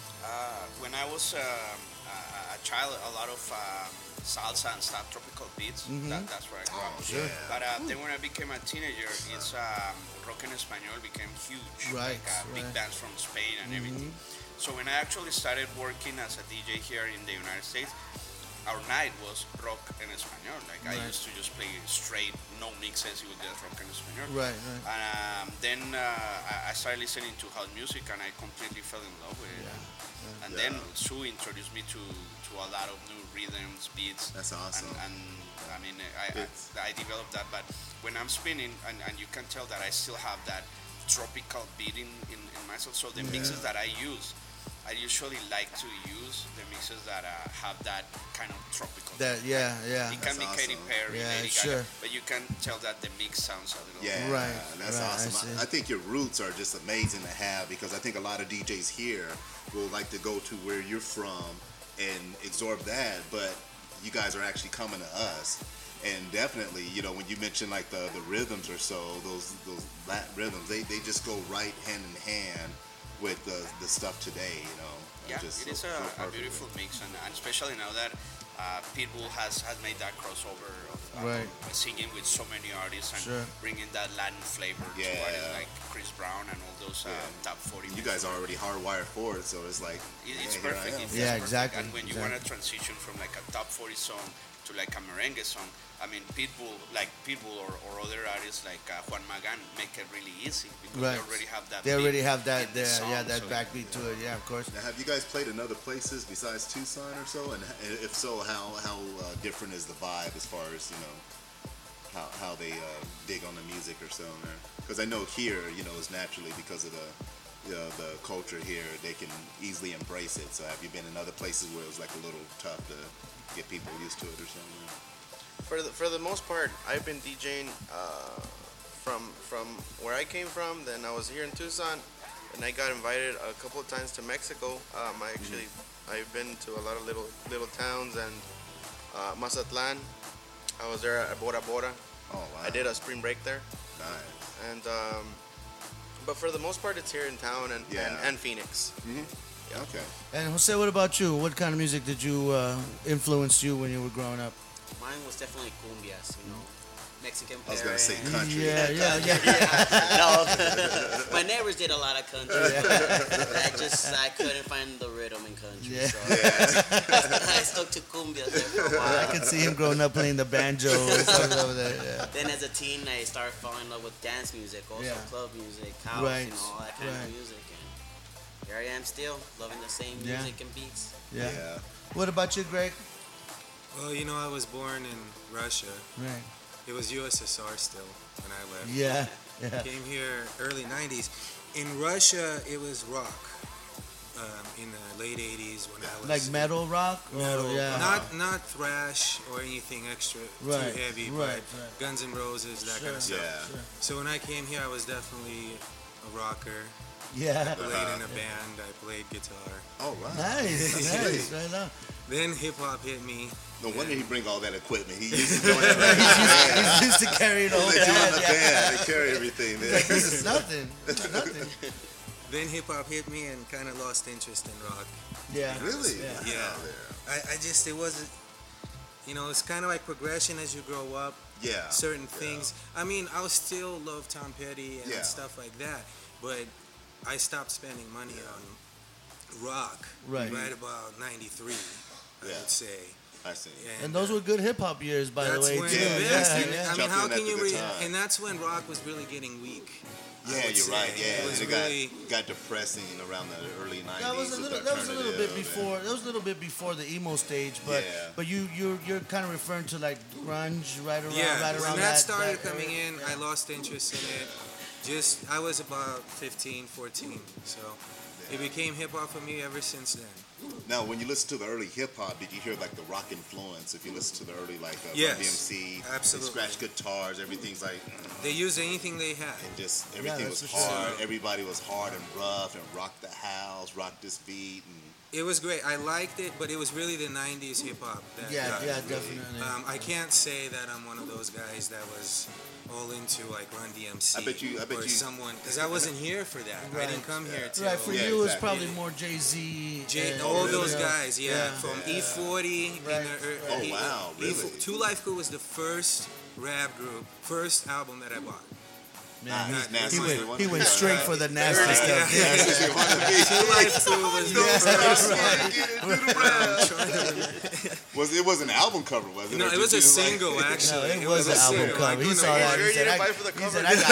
uh, when I was um, a, a child, a lot of um, salsa and stuff, tropical beats. That, that's where I grew up. Sure. But uh, then when I became a teenager, it's um, rock en español became huge, Right, like uh, big right. bands from Spain and everything. So when I actually started working as a D J here in the United States, our night was rock en español. Like I Right. used to just play straight, no mixes. It was just rock en español. Right, right. And um, then uh, I- I started listening to house music, and I completely fell in love with it. And then Yeah. Sue introduced me to, to a lot of new rhythms, beats. That's awesome. And, and I mean, I, It's- I, I developed that. But when I'm spinning, and, and you can tell that I still have that tropical beat in, in, in myself. So the mixes that I use, I usually like to use the mixes that uh, have that kind of tropical. That beat. yeah, yeah. It can That's be Katy awesome. Perry, Yeah, Lady sure. Gaga, but you can tell that the mix sounds a little. Yeah, Right, that's right, I awesome. see. I, I think your roots are just amazing to have because I think a lot of D Js here will like to go to where you're from and absorb that, but you guys are actually coming to us. And definitely, you know, when you mention like the, the rhythms or so, those those Latin rhythms, they, they just go right hand in hand with the, the stuff today, you know. Yeah, just it so- is a, so a perfectly. beautiful mix, and, and especially now that uh, Pitbull has, has made that crossover of uh, Right. singing with so many artists and Sure. bringing that Latin flavor to Yeah. artists like Chris Brown and all those uh, Yeah. top forty. You guys are already hardwired for it, so it's like, It, it's yeah, here I perfect. am. It's Yeah, perfect. exactly, And when you exactly. want to transition from like a top forty song to like a merengue song, I mean, Pitbull, like Pitbull or, or other artists like uh, Juan Magan make it really easy because Right. they already have that. They beat already have in that the there, yeah, song, that so backbeat to it. Yeah, of course. Now, have you guys played in other places besides Tucson or so? And h- if so, how how uh, different is the vibe as far as you know how how they uh, dig on the music or so? Because I know here, you know, is naturally because of the you know, the culture here, they can easily embrace it. So have you been in other places where it was like a little tough to get people used to it or something? For the for the most part, I've been DJing uh, from from where I came from. Then I was here in Tucson, and I got invited a couple of times to Mexico. Um, I actually I've been to a lot of little little towns and uh, Mazatlan. I was there at Bora Bora. Oh wow! I did a spring break there, Nice. and um, but for the most part, it's here in town and Yeah. and, and Phoenix. Okay. And Jose, what about you? What kind of music did you uh, influence you when you were growing up? Mine was definitely cumbias, you know, Mexican. I was gonna say pairing. country. Yeah, yeah, yeah. No, my neighbors did a lot of country. I just I couldn't find the rhythm in country, Yeah. so I stuck to cumbias there for a I while. could see him growing up playing the banjo and stuff over there. Yeah. Then as a teen, I started falling in love with dance music, also Yeah. club music, house, Right, you know, all that kind right. of music. And here I am still loving the same Yeah. music and beats. Yeah. Yeah. What about you, Greg? Well, you know, I was born in Russia. Right. It was U S S R still when I left. Yeah. Yeah. Came here early nineties. In Russia, it was rock. Um, in the late eighties when I was Like metal rock? Or, metal, yeah. not not thrash or anything extra Right, too heavy, right, but right. Guns N' Roses, that kind of Sure. stuff. Yeah. So when I came here, I was definitely a rocker. Yeah. Played in a band. I played guitar. Oh wow. Nice, That's nice, great. right on. Then hip hop hit me. No wonder he bring all that equipment. He used to doing that. He's used to carry the whole They do in band. the Yeah. band. They carry everything. Like, Man. this is nothing. This is nothing. Then hip hop hit me and kind of lost interest in rock. Yeah. Really? Yeah. Yeah. I, I just it wasn't. You know, it's kind of like progression as you grow up. Yeah. Certain Yeah. things. I mean, I'll still love Tom Petty and Yeah. stuff like that, but I stopped spending money on rock Right. right about ninety-three, I Yeah. would say. I see. And those were good hip hop years, by the That's way, when, too. Yeah, yeah, Yeah, and- yeah. I mean, Jumped how in can at you? the Re- time. and that's when rock was really getting weak. I Yeah, would you're say. right. Yeah, It was and it really. got, got depressing around the early nineties. That was a little. with That was a little bit alternative before. That was a little bit before the emo stage, but Yeah. but you you you're kind of referring to like grunge right around Yeah, right around when that started that coming era. in, I lost interest in it. Just I was about fifteen, fourteen, so it became hip hop for me ever since then. Now, when you listen to the early hip hop, did you hear like the rock influence? If you listen to the early like uh, Yes, Run D M C, absolutely. they scratch guitars, everything's like, They used anything they had. and just everything that's was for sure. hard. Everybody was hard and rough and rocked the house, rocked this beat, and It was great. I liked it, but it was really the nineties hip hop. that Yeah, got yeah, me. definitely. Um, I can't say that I'm one of those guys that was all into like Run D M C I bet you- I bet or you- someone because I wasn't here for that. I didn't come here till Right, for Yeah, you, it was exactly. probably more Jay Z. J- and- all you those know, guys, yeah, yeah. from Yeah. E forty. in Right, the, er, Oh, E- wow, E- really? Two Life Crew was the first rap group, first album that I bought. Man, Ah, he- he's nasty. he, He went, wanted he to went be straight like for the nasty Yeah. stuff. Yeah. That's what you want to be. Two Life Crew was the first. I'm trying to remember. Was it was an album cover? Was it? No, Or it was a just like- single No, actually. it was an a album single. I cover. He couldn't- saw that. Sure He you said, didn't I, buy for the he cover? said, I, got,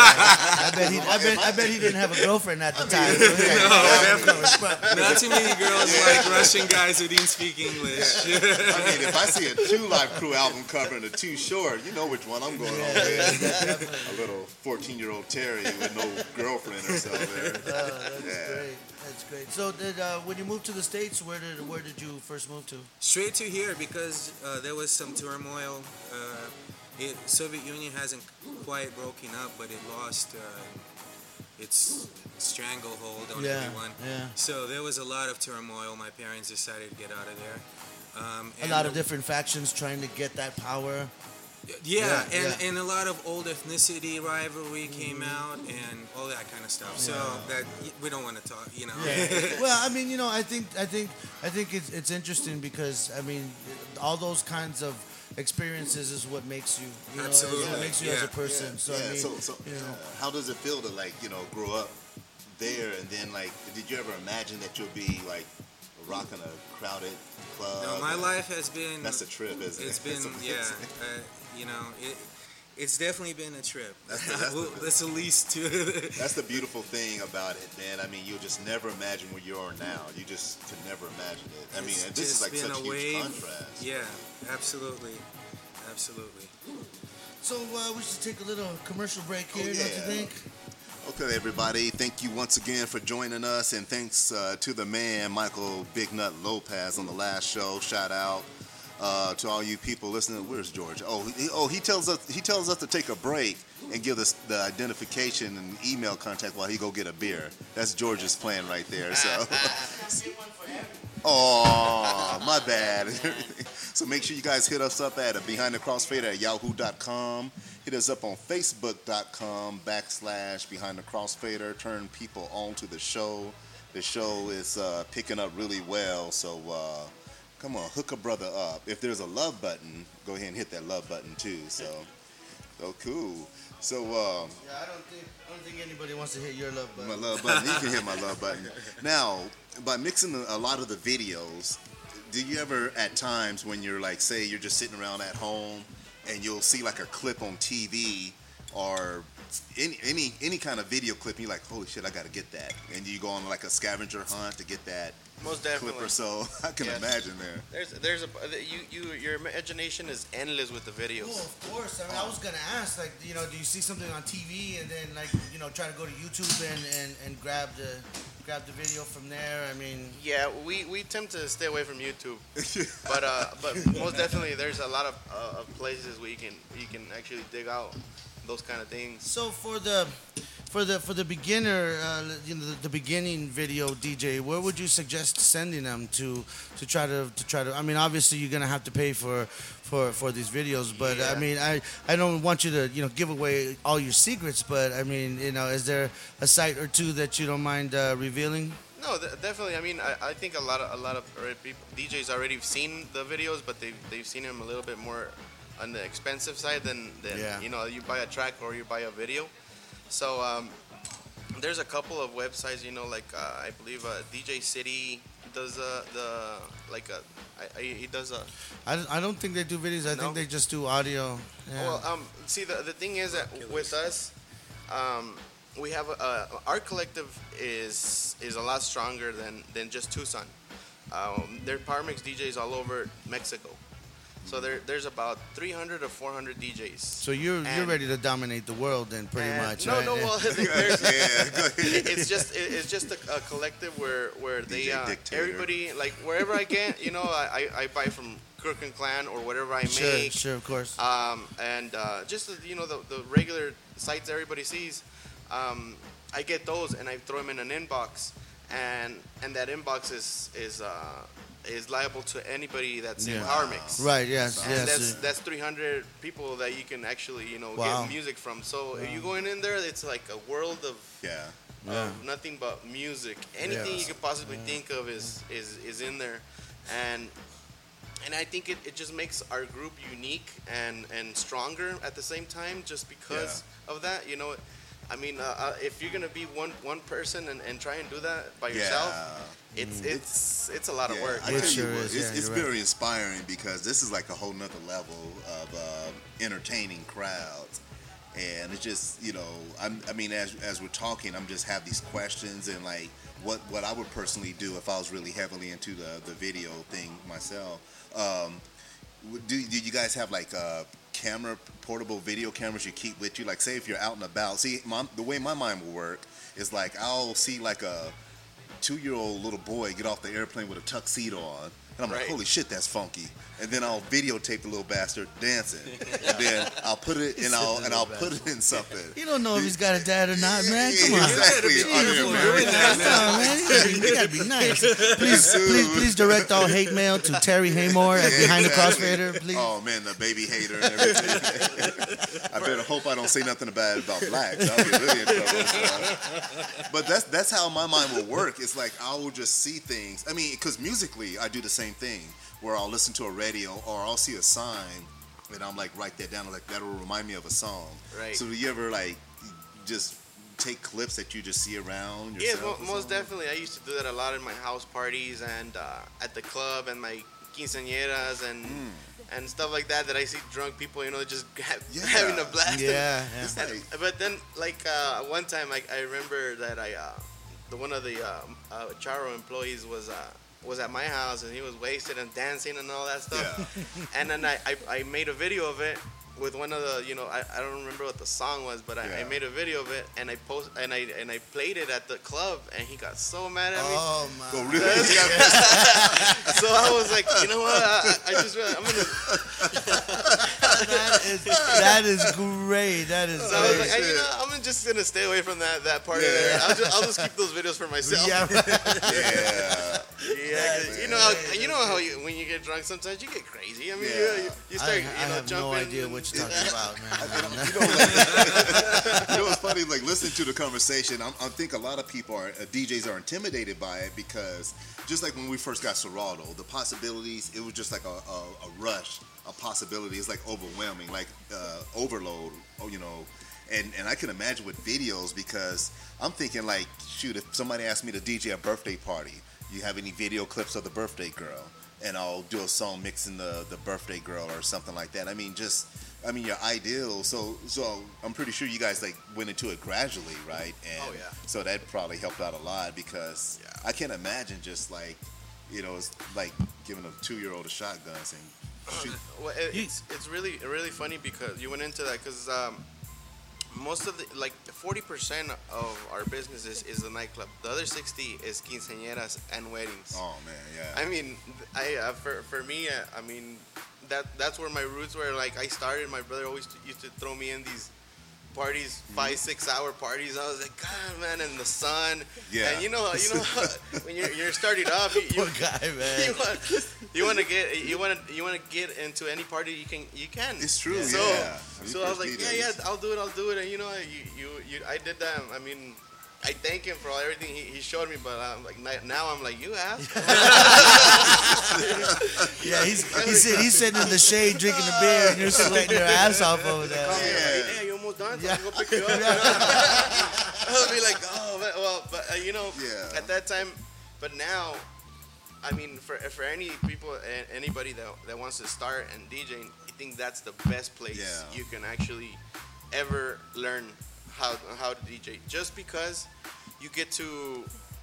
I bet he, I bet, I bet he didn't have a girlfriend at the time. So he had album covers, but- Not too many girls like Russian guys who didn't speak English. I mean, if I see a Two Live Crew album cover and a Too Short, you know which one I'm going on with. A little fourteen-year-old Terry with no girlfriend or so there. Oh, that's Yeah. great. That's great. So, did uh, when you moved to the states, where did where did you first move to? Straight to here because uh, there was some turmoil. Uh, it, Soviet Union hasn't quite broken up, but it lost uh, its stranglehold on Yeah, everyone. yeah. So there was a lot of turmoil. My parents decided to get out of there. Um, A and lot of different factions trying to get that power. Yeah, Yeah, and, yeah. and a lot of old ethnicity rivalry came out and all that kind of stuff. So that we don't want to talk, you know. Well, I mean, you know, I think I think I think it's it's interesting because I mean, all those kinds of experiences is what makes you, you know, is Absolutely, what makes you as a yeah. person. So I yeah, mean, so, so you know, uh, how does it feel to like you know grow up there and then like did you ever imagine that you'll be like rocking a crowded club? No, my and- life has been. That's a trip, isn't it? It's been, It's yeah. amazing. Uh, you know, it. It's definitely been a trip. That's the- that's the- Well, that's the least to. That's the beautiful thing about it, man. I mean, you'll just never imagine where you are now. You just could never imagine it. I mean, It's and this is just like been such a a huge wave. contrast. Yeah, absolutely, absolutely. so uh, we should take a little commercial break here, Oh, don't you yeah. think? Okay, everybody. Thank you once again for joining us, and thanks uh, to the man Michael Big Nut Lopez on the last show. Shout out uh, to all you people listening. Where's George? Oh, he, oh, he tells us he tells us to take a break and give us the identification and email contact while he go get a beer. That's George's plan right there. So. Oh, my bad. So make sure you guys hit us up at Behind the Crossfader at yahoo dot com. Hit us up on facebook dot com backslash Behind the Crossfader. Turn people on to the show. The show is uh, picking up really well. So uh, come on, hook a brother up. If there's a love button, go ahead and hit that love button too. So, oh, cool. So, um, Yeah, I don't think I don't think anybody wants to hit your love button. my love button. You can hit my love button. Now, by mixing a lot of the videos, do you ever, at times, when you're like, say, you're just sitting around at home, and you'll see like a clip on T V or any any any kind of video clip, and you're like, holy shit, I got to get that, and you go on like a scavenger hunt to get that Most clip definitely. or so. I can Yes. imagine there. There's there's a you you your imagination is endless with the videos. Oh, of course. I mean, I was gonna ask, like, you know, do you see something on T V and then, like, you know, try to go to YouTube and, and, and grab the grab the video from there? I mean, Yeah, we, we tend to stay away from YouTube, but uh, but most definitely there's a lot of, uh, of places where you can you can actually dig out those kind of things. so for the for the for the beginner, uh, you know, the, the beginning video D J, where would you suggest sending them to to try to to try to? I mean, obviously you're gonna have to pay for for for these videos, but I Yeah. mean, I I don't want you to, you know, give away all your secrets, but I mean, you know, is there a site or two that you don't mind uh, revealing? No, th- definitely. I mean, I, I think a lot of a lot of already people, D Js already seen the videos, but they've they've seen them a little bit more on the expensive side than, than Yeah. you know, you buy a track or you buy a video. So um, there's a couple of websites, you know, like uh, I believe uh, D J City does uh, the like a I, I, he does a. I, don't- I don't think they do videos. I No? think they just do audio. Yeah. Well, um, see the the thing is that with us, um, we have a, uh, our collective is is a lot stronger than than just Tucson. Um, there are Power Mix D Js all over Mexico, so there there's about three hundred or four hundred D Js. so you're you're and- ready to dominate the world then, pretty And- much. No, right? no. Yeah. Well, there's, Yeah, go ahead. it's just it- it's just a, a collective where where they D J uh, dictator. everybody like wherever I get, you know, I, I, I buy from Crook and Clan or whatever I Sure, make. sure, of course. Um, and uh, just the- you know the, the regular sites everybody sees, um, I get those and I throw them in an inbox, and and that inbox is is uh, is liable to anybody that's in Yeah. Power Mix. Right, yes, And yes. that's uh, that's three hundred people that you can actually you know Wow. get music from. So if you going in there, it's like a world of, Yeah. Yeah. of nothing but music. Anything Yeah. you could possibly think of is, is is in there, and and I think it, it just makes our group unique and and stronger at the same time, just because of that. You know, I mean, uh, uh, if you're gonna be one one person and, and try and do that by yourself, Yeah. it's it's it's a lot of Yeah, work. I It tell you sure what, is, it's, yeah, it's you're right. very inspiring because this is like a whole nother level of uh, entertaining crowds. And it's just, you know, I'm, I mean, as as we're talking, I'm just have these questions and like what, what I would personally do if I was really heavily into the, the video thing myself. Um, would- do, do you guys have like uh, camera, portable video cameras you keep with you? Like, say if you're out and about. See, my, the way my mind will work is like I'll see like a two-year-old little boy get off the airplane with a tuxedo on, and I'm like, Right. holy shit, that's funky. And then I'll videotape the little bastard dancing, and then I'll put it and I'll and I'll put it in something. You don't know if he's got a dad or not, man. Come on. Exactly. Jesus, Oh, yeah, come man. on, man. Come on, man. You gotta be- You gotta be nice. Please, please, please direct all hate mail to Terry Haymore at Behind the Crossfader, please. Oh man, the baby hater and everything. I better hope I don't say nothing bad about blacks. I'll get really in trouble. But that's that's how my mind will work. It's like I will just see things. I mean, because musically, I do the same thing. Where I'll listen to a radio or I'll see a sign, and I'm like, write that down. Like that'll remind me of a song. Right. So do you ever like just take clips that you just see around Yeah, yourself? mo- or most something? definitely. I used to do that a lot in my house parties and uh, at the club and my quinceañeras and and stuff like that. That I see drunk people, you know, just ha- Yeah. having a blast. Yeah, yeah. It's And- like, but then, like uh, one time, I, I remember that I, uh, the one of the uh, uh, Charo employees was uh, was at my house and he was wasted and dancing and all that stuff. And then I, I, I made a video of it with one of the, you know, I, I don't remember what the song was, but I, I Yeah. made a video of it and I post and I and I played it at the club and he got so mad at me. Oh, my. oh, really? So I was like, you know what? I, I just I'm gonna. That is, that is great. That is So I was great. like, I, you know, I'm just gonna stay away from that that part Yeah. of there. I'll just, I'll just keep those videos for myself. Yeah, Yeah. Yeah, 'cause you know, how, you know how you, when you get drunk, sometimes you get crazy. I mean, Yeah. you, you, you I, start, I you know, have jumping. no idea what you're talking about, man. You know, like, you know what's funny? Like listening to the conversation, I'm, I think a lot of people are uh, D Js are intimidated by it because just like when we first got Serato, the possibilities it was just like a, a, a rush, a possibility. It's like overwhelming, like uh, overload. Oh, you know, and and I can imagine with videos because I'm thinking like, shoot, if somebody asked me to D J a birthday party, you have any video clips of the birthday girl? And I'll do a song mixing the, the birthday girl or something like that. I mean, just, I mean, your ideal. So, so I'm pretty sure you guys like went into it gradually, right? And Oh, yeah. So that probably helped out a lot because Yeah. I can't imagine just like, you know, it's like giving a two year old a shotgun saying, shoot. Well, it, it's it's really really funny because you went into that because um, most of the like forty percent of our business is, is the nightclub. The other sixty is quinceañeras and weddings. Oh man, yeah. I mean, I uh, for for me, uh, I mean, that that's where my roots were. Like I started, my brother always used to throw me in these parties, five six hour parties. I was like, God, man, in the sun. Yeah. And you know, you know, when you're you're starting off, you, you, Poor guy, man. you want you want to get you want to you want to get into any party you can you can. It's true, So yeah. so You I was first like, D yeah, Js. yeah, I'll do it, I'll do it, and you know, you you, you I did that. I mean. I thank him for all everything he, he showed me, but I'm like now I'm like you asked. Yeah, he's he's, sit- he's sitting in the shade drinking the beer, and you're sweating your ass off over there. Call me, Yeah. like, hey, you almost done? So Yeah. I can go pick you up. I would be like, oh, man. Well, but uh, you know, Yeah. at that time, but now, I mean, for for any people, a- anybody that that wants to start and DJing, I think that's the best place Yeah. you can actually ever learn how how to D J. Just because you get to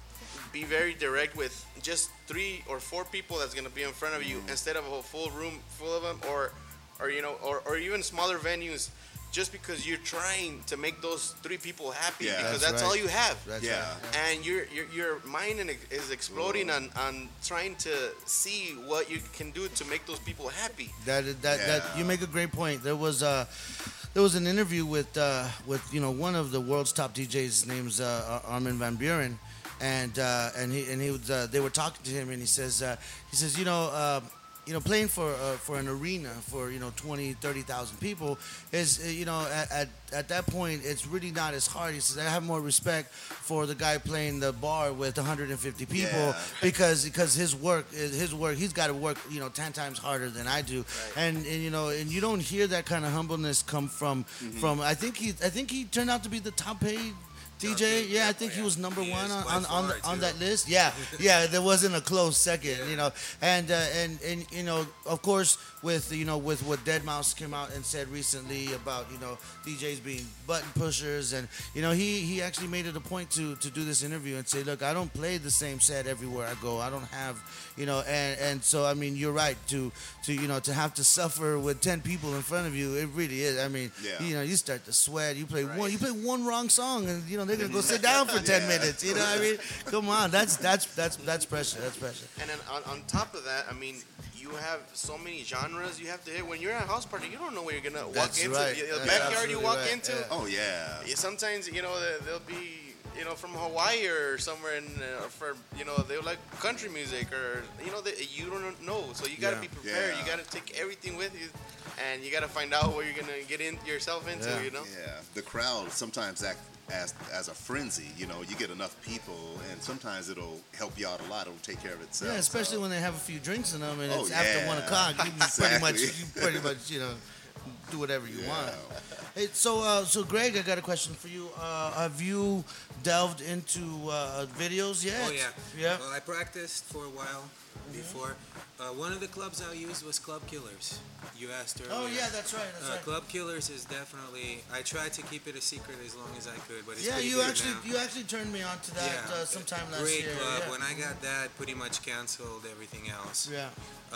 be very direct with just three or four people that's gonna be in front of you instead of a full room full of them, or or you know, or, or even smaller venues. Just because you're trying to make those three people happy, Yeah. because That's that's, right. all you have. That's Yeah. right. And your your your mind in- is exploding on, on trying to see what you can do to make those people happy. That that that Yeah. you make a great point. There was uh there was an interview with uh with you know one of the world's top D Js. His name's uh, Armin van Buren, and uh, and he and he was uh, they were talking to him, and he says uh, he says you know. Uh, you know, playing for uh, for an arena for you know twenty, thirty thousand people is uh, you know at, at at that point it's really not as hard. He says I have more respect for the guy playing the bar with one hundred fifty people Yeah. because because his work is his work. He's got to work you know ten times harder than I do, and and you know and you don't hear that kind of humbleness come from from. I think he I think he turned out to be the top paid D J. Yeah, I think he was number He one is on by on on, the, far, on too. that list. Yeah, yeah, there wasn't a close second, you know. And uh, and and you know, of course, with you know with what deadmau five came out and said recently about you know D Js being button pushers, and you know he he actually made it a point to to do this interview and say, look, I don't play the same set everywhere I go. I don't have you know, and and so I mean, you're right to to you know to have to suffer with ten people in front of you. It really is. I mean, Yeah. you know, you start to sweat. You play one, you play one wrong song, and you know they're gonna go sit down for ten Yeah. minutes. You know what I mean? Come on, that's that's that's that's pressure. That's pressure. And then on, on top of that, I mean, you have so many genres you have to hit. When you're at a house party, you don't know where you're gonna walk That's into. right. The, the That's backyard you absolutely walk right. into. Yeah. Oh yeah. Yeah, sometimes you know they- they'll be you know from Hawaii or somewhere in uh, for you know they like country music or you know they, you don't know, so you gotta Yeah. be prepared. Yeah. You gotta take everything with you, and you gotta find out what you're gonna get in yourself into. Yeah. You know. Yeah, the crowd sometimes act as as a frenzy. You know, you get enough people, and sometimes it'll help you out a lot. It'll take care of itself. Yeah, especially so. when they have a few drinks in them, and Oh, it's after yeah. one o'clock. You pretty Exactly. much, you pretty much, you know, do whatever you Yeah. want. Hey, so, uh, so Greg, I got a question for you. Uh, have you delved into uh, videos yet? Oh yeah. Yeah. Well, I practiced for a while before. Uh, one of the clubs I used was Club Killers. You asked earlier. Oh yeah, that's right. That's Uh, right. Club Killers is definitely. I tried to keep it a secret as long as I could, but it's Yeah, pretty you big actually now. you actually turned me on to that Yeah. uh, sometime last Great year. club. Yeah. When I got that, pretty much canceled everything else. yeah.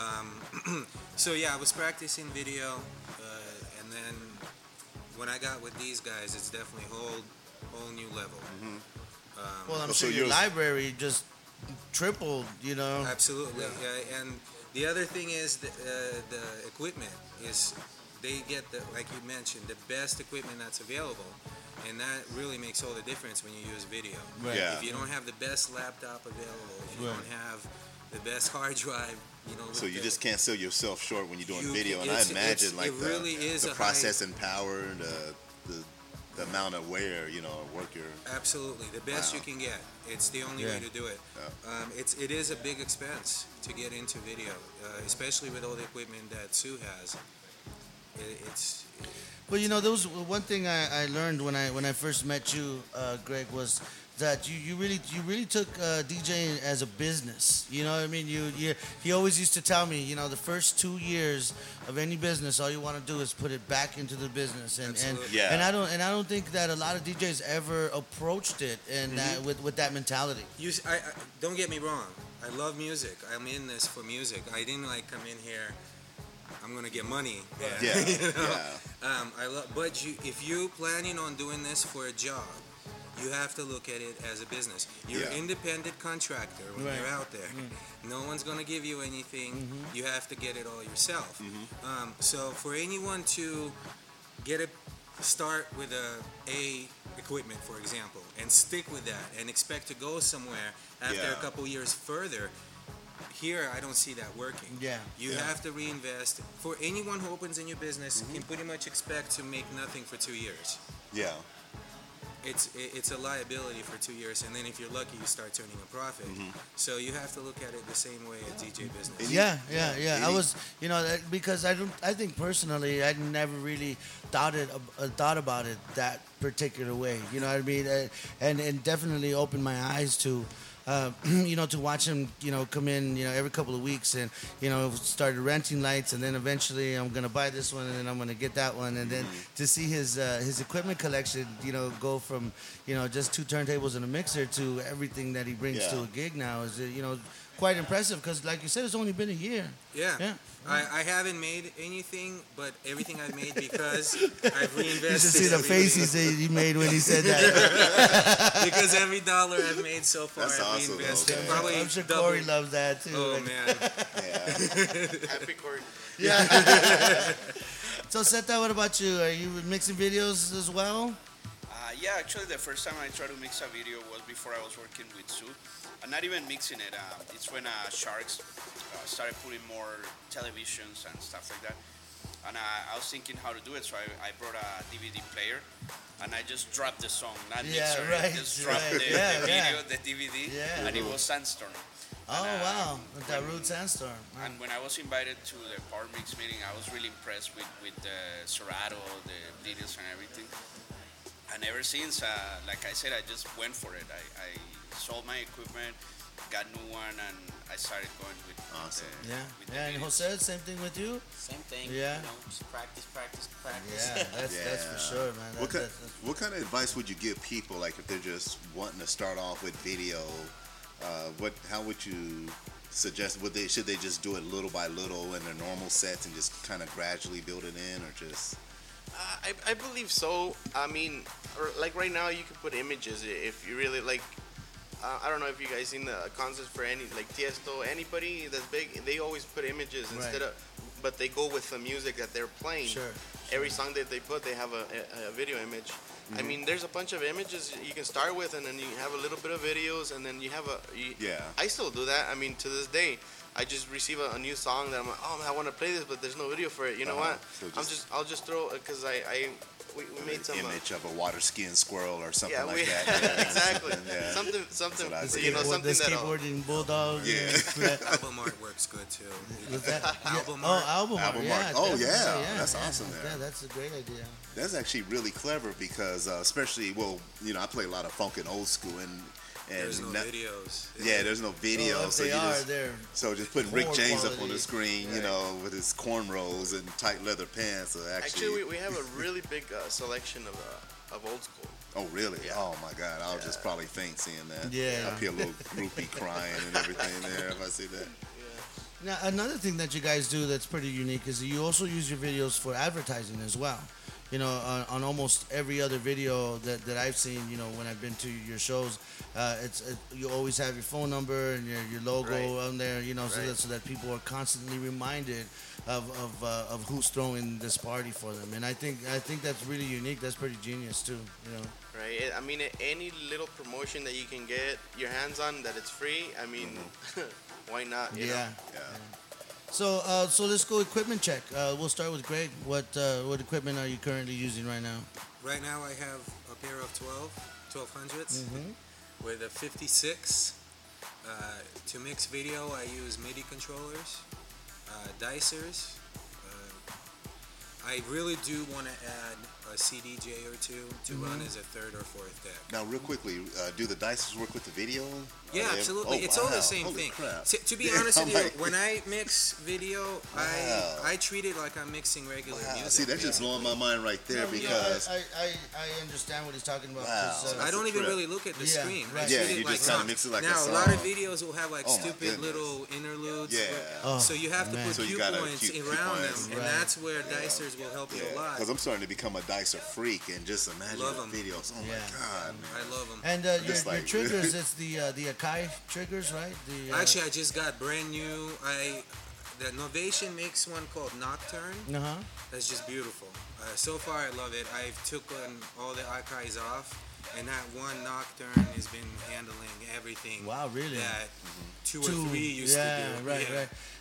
Um, so yeah, I was practicing video, uh, and then when I got with these guys, it's definitely whole whole new level. Um, Well, I'm Oh, so sure your yours- library just tripled. You know. Absolutely. Yeah. And the other thing is the, uh, the equipment is they get the like you mentioned the best equipment that's available, and that really makes all the difference when you use video. Right. Yeah. If you don't have the best laptop available, if you Right. don't have the best hard drive, you know. So with you the- just can't sell yourself short when you're doing You video, can- and I it's- imagine it's- like it the, really is the a high- processing power, the, the the amount of wear, you know, work your. Absolutely, the best Wow. you can get. It's the only Yeah. way to do it. Um, it's it is a big expense to get into video, uh, especially with all the equipment that Sue has. It, it's Well, you know, there was one thing I, I learned when I when I first met you, uh, Greg, was that you, you really you really took uh, DJing as a business. You know what I mean? You, you he always used to tell me, you know, the first two years of any business, all you want to do is put it back into the business, and and, Absolutely. Yeah. and I don't and I don't think that a lot of D Js ever approached it and that with with that mentality. you. s- I, I- don't get me wrong. I love music. I'm in this for music. I didn't like come in here. I'm gonna get money. Yeah, You know? yeah. Um, I love, but you, if you planning on doing this for a job, you have to look at it as a business. You're Yeah. an independent contractor when Right. you're out there. No one's gonna give you anything. You have to get it all yourself. Um, so for anyone to get a start with a A equipment, for example, and stick with that and expect to go somewhere after Yeah. a couple years further. Here, I don't see that working. Yeah. You Yeah. have to reinvest. For anyone who opens a new business, can pretty much expect to make nothing for two years. Yeah. It's it- it's a liability for two years, and then if you're lucky, you start turning a profit. So you have to look at it the same way as D J business. Yeah, yeah, yeah. I Any- was, you know, that- because I don't. I think personally, I never really thought it, uh, thought about it that particular way. You know what I mean? Uh, And and definitely opened my eyes to uh, you know, to watch him, you know, come in, you know, every couple of weeks, and you know, started renting lights, and then eventually I'm gonna buy this one, and then I'm gonna get that one, and then to see his uh, his equipment collection, you know, go from, you know, just two turntables and a mixer to everything that he brings Yeah. to a gig now is, uh, you know, quite impressive. Because, like you said, it's only been a year. Yeah. Yeah. I, I haven't made anything, but everything I've made because I've reinvested. You should see the face he everything. said he made when he said that. Because every dollar I've made so far, That's I've awesome, reinvested. though. Probably I'm sure double. Corey loves that too. Oh Like- man. Yeah. Happy Corey. Yeah. So, Seta, what about you? Are you mixing videos as well? Uh, yeah, actually, the first time I tried to mix a video was before I was working with Sue. I'm not even mixing it. Uh, it's when uh, Sharks uh, started putting more televisions and stuff like that. And uh, I was thinking how to do it, so I, I brought a D V D player, and I just dropped the song, not Yeah, mixer, right, just dropped right. the, Yeah, the yeah. video, the D V D, Yeah. and it was Sandstorm. Oh, And, uh, wow. With that Root Sandstorm. And when I was invited to the Power Mix meeting, I was really impressed with, with the Serato, the details and everything. And ever since, uh, like I said, I just went for it. I, I sold my equipment, got new one, and I started going with Awesome. the, Yeah. with the Yeah, and videos. Jose, same thing with you? Same thing. Yeah. You know, just practice, practice, practice. Yeah, that's, that's for Yeah. sure, man. That, What kind, that's, that's, what kind of advice would you give people, like if they're just wanting to start off with video? Uh, what, how would you suggest? Would they should they just do it little by little in their normal sets and just kind of gradually build it in, or just? Uh, I, I believe so. I mean, or like right now, you can put images i- if you really like. Uh, I don't know if you guys seen the concerts for any like Tiesto, anybody that's big. They always put images Right. instead of, but they go with the music that they're playing. Sure. Every song that they put, they have a, a, a video image. I mean, there's a bunch of images you can start with, and then you have a little bit of videos, and then you have a. You, Yeah. I still do that. I mean, to this day, I just receive a, a new song that I'm like, oh man, I want to play this, but there's no video for it. You know Uh-huh. what? So I'm just- just, I'll just throw because I, I, we, we made some. An uh, image of a water skiing squirrel or something yeah, like we that. Yeah. exactly. Yeah. Something, something. That's what I You know, skateboard- something the that. uh, skateboarding bulldog. Yeah. Album art works good too. Was that, Album yeah. art. Oh, album, Album art. Yeah, art. Oh, definitely. yeah. That's awesome Yeah, there. that's a great idea. That's actually really clever because, uh, especially, well, you know, I play a lot of funk and old school, and and There's no not- videos. yeah, there's no video, Oh, if so they you are, just they're so just putting Rick poor James up on quality. the screen, you Right. know, with his cornrows and tight leather pants. So actually, Actually, we, we have a really big uh, selection of uh, of old school. oh really? Yeah. Oh my God, I'll just Yeah. probably faint seeing that. Yeah. I'll hear a little groupie crying and everything there if I see that. Now, another thing that you guys do that's pretty unique is that you also use your videos for advertising as well. You know, on, on almost every other video that, that I've seen, you know, when I've been to your shows, uh, it's it, you always have your phone number and your, your logo Right. on there, you know, so Right. that so that people are constantly reminded of of, uh, of who's throwing this party for them. And I think I think that's really unique. That's pretty genius too. You know. Right. It- I mean, any little promotion that you can get your hands on that it's free. I mean, why not? You Yeah. Know? Yeah. So uh, so let's go equipment check. Uh, we'll start with Greg. What uh, what equipment are you currently using right now? Right now I have a pair of twelve, twelve hundreds Mm-hmm. with a fifty-six. Uh, to mix video, I use MIDI controllers, uh, dicers. Uh, I really do want to add a C D J or two to Mm-hmm. run as a third or fourth deck. Now, real quickly, uh, do the dicers work with the video? Yeah, Are they- absolutely. oh, it's all wow. the same Holy thing. crap. To, to be Yeah, honest with I'm you, like- when I mix video, Wow. I I treat it like I'm mixing regular Wow. music. See, that's just blowing my mind right there No, yeah, because I, I, I understand what he's talking about. Wow. 'cause, uh, I don't a even trip. really look at the Yeah, screen. right. I Yeah, treat it you like just kinda song. mix it like a now, a lot of song. videos will have like Oh, my stupid goodness. little interludes. Yeah. Oh, So you have to man. put So you cue gotta points cue- cue around points. them, and Right. that's where dicers will help you a lot. because I'm starting to become a dicer freak and just imagine Love the 'em. videos. Oh Yeah. my God, man. I love them. And uh, your, Just your like- triggers, it's the uh, the Akai triggers, right? The, uh, Actually, I just got brand new. I the Novation makes one called Nocturne. uh huh. That's just beautiful. Uh, so far, I love it. I've taken all the Akais off, and that one Nocturne has been handling everything. Wow, really? That two or Two, three used yeah, to do. right, Yeah. right.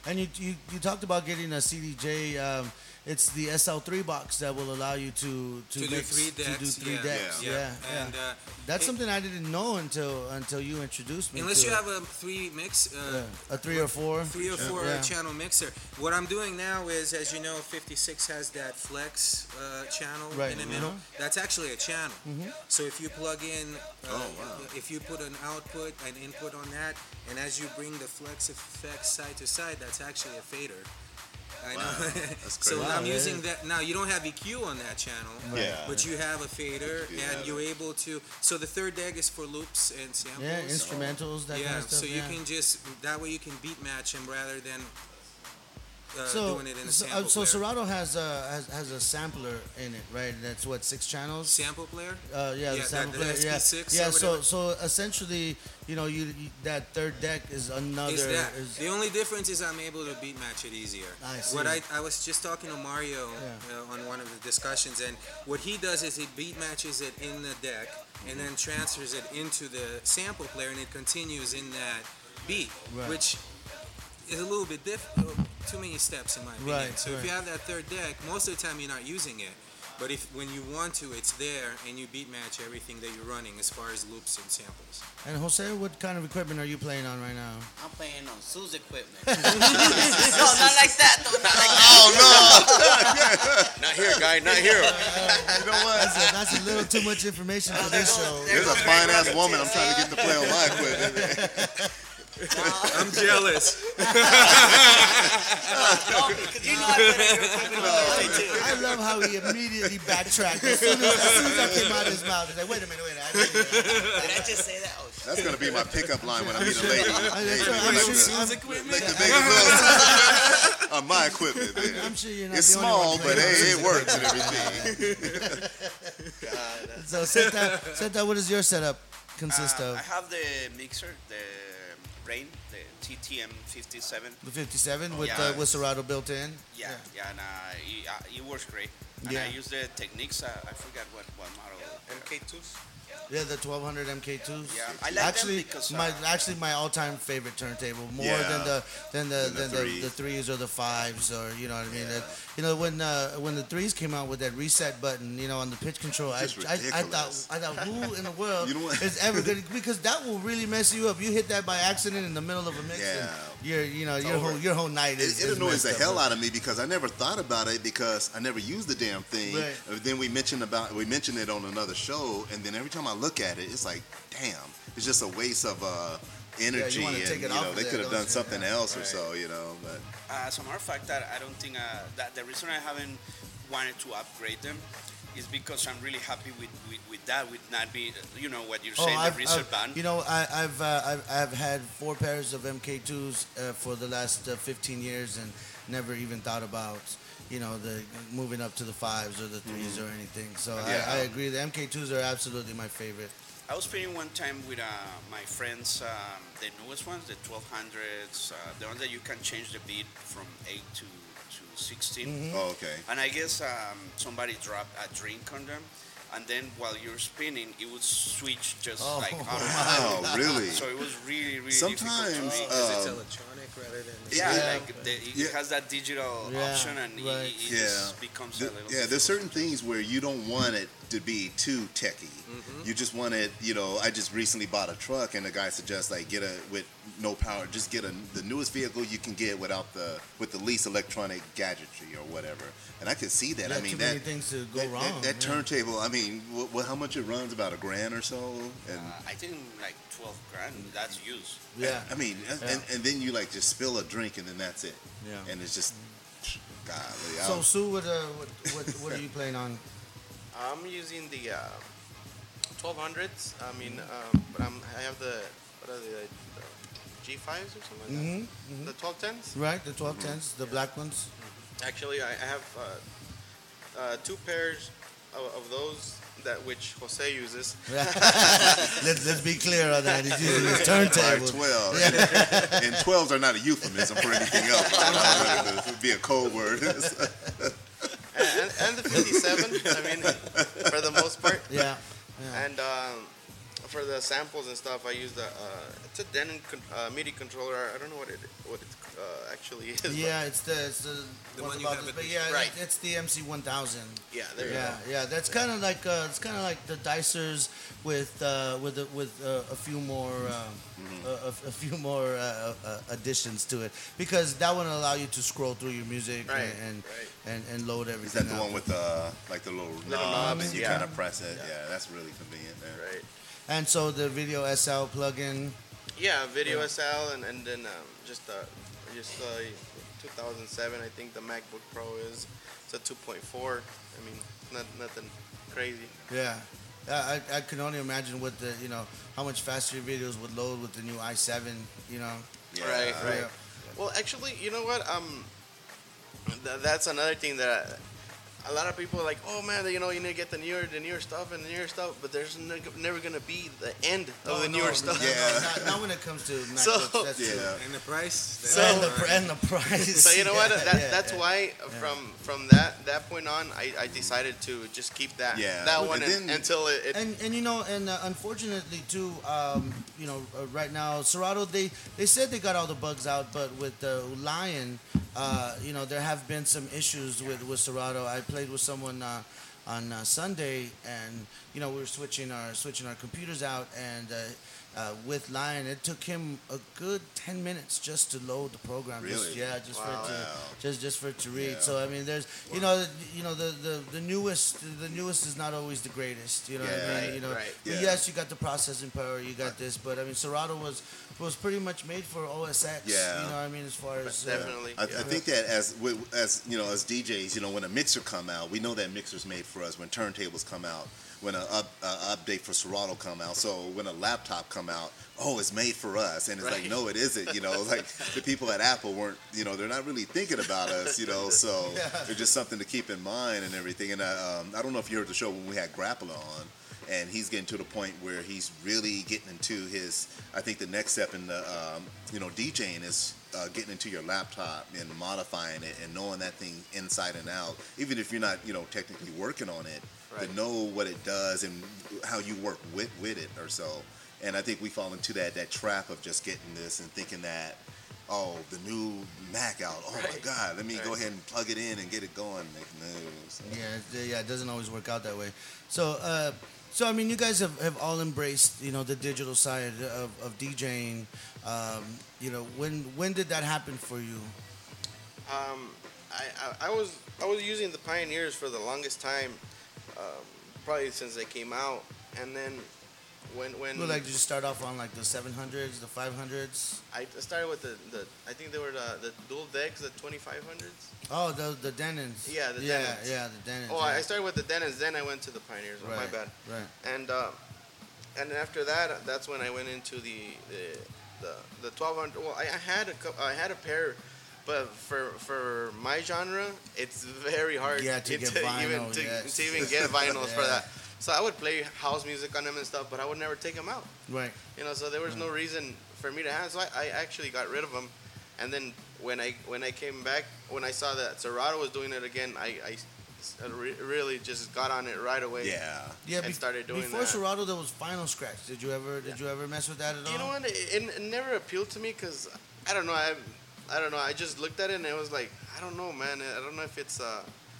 And you, you you talked about getting a C D J. Um, it's the S L three box that will allow you to to, To do mix, three to do decks, three yeah. decks. Yeah. Yeah, yeah. And, uh, That's it- something I didn't know until until you introduced me. Unless to you it. have a three mix, uh, Yeah, a three or four. three or four Yeah. channel mixer. What I'm doing now is, as you know, fifty-six has that flex uh, channel Right, in the middle. uh-huh. That's actually a channel. So if you plug in, uh, Oh, wow. if you put an output, an input on that, and as you bring the flex effects side to side, that's actually a fader. I know. Wow, that's So crazy. Wow, I'm yeah. using that now. You don't have E Q on that channel, Yeah. but you have a fader, You and have you're able to. So the third deck is for loops and samples. Yeah, instrumentals, that yeah, kind of stuff. so you yeah. can just that way you can beat match them rather than uh, so, doing it in a so, sample uh, so player. Serato has a has, has a sampler in it, right? That's what six channels. Sample player. Uh, yeah, the Yeah, sample that- the player. Yeah, S P six yeah. or So, whatever. so essentially, you know, you, you that third deck is another. Is that is- the only difference is I'm able to beat match it easier. I see. What I, I was just talking to Mario Yeah. uh, on one of the discussions, and what he does is he beat matches it in the deck and then transfers it into the sample player, and it continues in that beat, Right. which is a little bit different. Too many steps in my opinion. Right, so if right. you have that third deck, most of the time you're not using it. But if when you want to, it's there, and you beat match everything that you're running as far as loops and samples. And Jose, what kind of equipment are you playing on right now? I'm playing on Sue's equipment. no, not like that though. Not like that. Oh no! Not here, guy. Not here. You know what? That's a, that's a little too much information for this show. There's a fine ass woman I'm trying to get to play on my equipment. I'm jealous. No, because you know I play your equipment all the way too. I love how he immediately backtracked as soon as, as soon as that came out of his mouth. He's like, wait a minute, wait a minute. I didn't do that. Did I just say that? Oh, shit. That's gonna be my pickup line when I meet a lady. I- Hey, that's right. you I'm like sure- the- I'm- like the baby bills on my equipment. Man. I'm sure you're not It's the only small, one but playing on hey, Sue's it works and everything. So, Seta, Seta, what does your setup consist Uh, of? I have the mixer, the Rain, the T T M fifty-seven. The fifty-seven with Yeah. uh, with Serato built in. Yeah, yeah, and uh, it, uh, it works great. And Yeah. I use the techniques. Uh, I forgot what what model. M K twos. Yeah, the twelve hundred M K twos. Yeah, I like them actually, because, my uh, actually my all-time favorite turntable, more Yeah. than the than the Than the than the, threes. the threes or the fives, or you know what I mean. Yeah. That, you know when uh, when the threes came out with that reset button, you know, on the pitch control, I, Just I, I thought ridiculous. I thought who in the world You know what? is ever good, because that will really mess you up. You hit that by accident in the middle of a mix, and Yeah. your you know your over. whole your whole night is. It, it is annoys the messed hell up. out of me because I never thought about it because I never used the damn thing. Right. Uh, Then we mentioned about we mentioned it on another show, and then every time I look at it, it's like, damn, it's just a waste of uh, energy, wanna and take it you off know of they there, could have don't done you? something Yeah. else or Right. so, you know. But Uh, as a matter of fact, that I don't think uh, that the reason I haven't wanted to upgrade them is because I'm really happy with, with, with that, with not being, you know, what you're saying, Oh, I've, the reset I've- band. You know, I, I've, uh, I've I've had four pairs of M K twos uh, for the last uh, fifteen years, and never even thought about, you know, the moving up to the fives or the 3s or anything. So Yeah. I, I agree. The M K twos are absolutely my favorite. I was playing one time with uh, my friends, um, the newest ones, the twelve hundreds, uh, the ones that you can change the beat from eight to, to sixteen. Mm-hmm. oh, okay. And I guess um, somebody dropped a drink on them, and then while you're spinning, it would switch just Oh, like wow. automatically. Wow, really? So it was really, really Sometimes, difficult to read. Because it's Um, electronic rather than. Yeah, Yeah. like the, it Yeah. has that digital Yeah, option, and it- right. it, it Yeah. just becomes Th- a little. yeah, there's certain things where you don't want it to be too techy. Mm-hmm. You just want it, you know. I just recently bought a truck, and the guy suggests like get a with no power, just get a the newest vehicle you can get without the with the least electronic gadgetry or whatever. And I could see that. Yeah, I mean too that many things to go that, wrong. that, that yeah. turntable. I mean, wh- wh- how much it runs? About a grand or so. And Uh, I think like twelve grand. That's used. Yeah. I mean, and, Yeah. and, and then you like just spill a drink, and then that's it. Yeah. And it's just, golly. I So don't- Sue, what, uh, what what what are you playing on? I'm using the uh, twelve hundreds. I mean, um, but I'm I have the what are they? The G fives or something like Mm-hmm. that. The twelve tens. Right, the twelve tens, the black ones. Actually, I, I have uh, uh, two pairs of, of those that which Jose uses. let's let's be clear on that. He's using his turntable. Five twelve, and twelves are not a euphemism for anything else. I don't know if it would be a code word. and, and the fifty-seven. I mean, for the most part. Yeah. yeah. And um, for the samples and stuff, I use the uh, it's a Denon con- uh, MIDI controller. I don't know what it what it's uh, actually actually is. but- Yeah, it's the it's the, The one one you about have this, at but the- yeah, Right. it- it's the M C one thousand. Yeah, there you Yeah, go. yeah, that's kind of like uh, it's kind of like the Dicers with uh, with a, with uh, a few more uh, Mm-hmm. a, a, a few more uh, uh, additions to it, because that one will allow you to scroll through your music Right, and and, right. and and load Is everything. that the up. one with the like the little, Little knob knobs, and you yeah. kind of press it? Yeah, that's really convenient. Man. Right. And so the Video S L plugin. Yeah, Video Yeah. S L, and and then um, just uh, just uh, two thousand seven, I think the MacBook Pro is. It's a two point four. I mean, not nothing crazy. Yeah. Yeah, I, I can only imagine what the you know how much faster your videos would load with the new i seven. You know. Yeah. Right, right. Yeah. Well, actually, you know what? Um, th- that's another thing that a lot of people are like, oh man, you know, you need to get the newer, the newer stuff and the newer stuff, but there's ne- never gonna be the end of Oh, the no, newer no, stuff. no, Yeah. Not, not when it comes to So- MacBooks. That's true. Yeah. And the price? So- and, the, That's pr- and the price. So you know what? Yeah, That, yeah, that's yeah. why from from that that point on, I, I decided to just keep that Yeah, that but one then- un- until it. it And and you know, and uh, unfortunately too, um, you know, uh, right now Serato they they said they got all the bugs out, but with the Lion, uh, you know, there have been some issues with with Serato. I played with someone. Uh, on uh, Sunday, and you know we were switching our switching our computers out, and uh, uh, with Lion, it took him a good ten minutes just to load the program. Just, Really? yeah, just Wow. for it to Wow. just just for it to read. Yeah. So I mean, there's you know the, you know the, the the newest the newest is not always the greatest. You know what I Yeah. mean? Right, You know, right. but Yeah. yes, you got the processing power, you got this, but I mean, Serato was was pretty much made for O S X. Yeah. You know, what I mean, as far as uh, Definitely. I, yeah. I think that as we- as you know, as D Js, you know, when a mixer come out, we know that mixer's made for us. When turntables come out, when a, up, a update for Serato come out, so when a laptop come out, oh, it's made for us, and it's like, Right. no, it isn't. You know, like the people at Apple weren't, you know, they're not really thinking about us. You know, so Yeah. it's just something to keep in mind and everything. And I, um, I don't know if you heard the show when we had Grappler on. And he's getting to the point where he's really getting into his. I think the next step in the, um, you know, DJing is uh, getting into your laptop and modifying it and knowing that thing inside and out. Even if you're not, you know, technically working on it, Right. to know what it does and how you work with with it or so. And I think we fall into that that trap of just getting this and thinking that, oh, the new Mac out. Oh my Right. God, let me go Right. ahead and plug it in and get it going. Like, no. So, Yeah, it- yeah, it doesn't always work out that way. So, uh, so I mean, you guys have, have all embraced, you know, the digital side of, of DJing. Um, you know, when when did that happen for you? Um, I, I, I was I was using the Pioneers for the longest time, um, probably since they came out, and then when when Well, like, did you start off on like the seven hundreds, the five hundreds? I started with the, the I think they were the, the dual decks, the twenty-five hundreds. Oh, the the Denons. Yeah, the yeah, Denons. yeah, the Denons. Oh, yeah. I started with the Denons, then I went to the Pioneers. Oh, my Right, bad. Right. And uh, and then after that, that's when I went into the the the, the twelve hundred. Well, I, I had a cou- I had a pair, but for for my genre, it's very hard. Yeah, to it's get even vinyl, to, yes. to even get vinyls for Yeah. that. So I would play house music on them and stuff, but I would never take them out. Right. You know, so there was no reason for me to have. So I, I actually got rid of them, and then when I when I came back, when I saw that Serato was doing it again, I, I s- I re- really just got on it right away. yeah. Yeah, And bef- started doing before that. Serato, there was Final Scratch. Did you ever did you ever mess with that at all? You know what? It, it, it never appealed to me because I don't know. I I don't know. I just looked at it and it was like, I don't know, man. I don't know if it's uh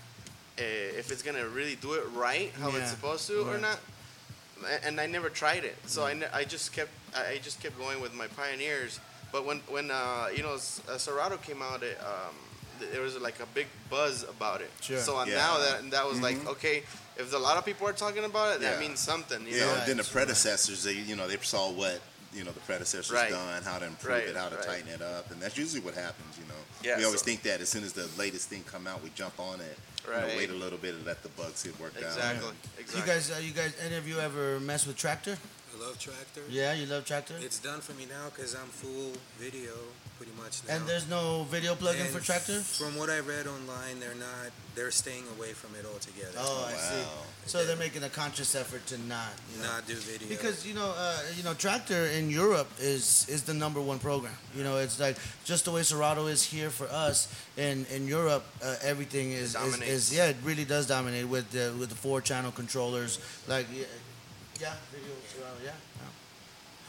eh, if it's gonna really do it right how Yeah, it's supposed to or right. not. A- And I never tried it, so I, ne- I just kept I I just kept going with my Pioneers. But when when uh, you know S- uh, Serato came out, it, um, th- there was like a big buzz about it. Sure. So uh, Yeah. now that that was like, okay, if a lot of people are talking about it, that Yeah. means something. You Yeah, know. and then the Right. predecessors, they you know they saw what you know the predecessors Right. done, how to improve Right, it, how to right. tighten it up, and that's usually what happens. You know, Yeah, we always so- think that as soon as the latest thing come out, we jump on it. You know, Right. wait a little bit and let the bugs get worked out. Exactly. Exactly. You guys, uh, you guys, any of you ever mess with Tractor? I love Tractor. Yeah, you love Tractor. It's done for me now because I'm full video pretty much now. And there's no video plugin And for Tractor. From what I read online, they're not. They're staying away from it altogether. Oh, I Wow. see. So they're making a conscious effort to not, you know. Not do video. Because you know, uh, you know, Tractor in Europe is is the number one program. You know, it's like just the way Serato is here for us. In in Europe, uh, everything is, is Dominates. is yeah, it really does dominate with the with the four channel controllers. Like, yeah, yeah video Serato, yeah. yeah.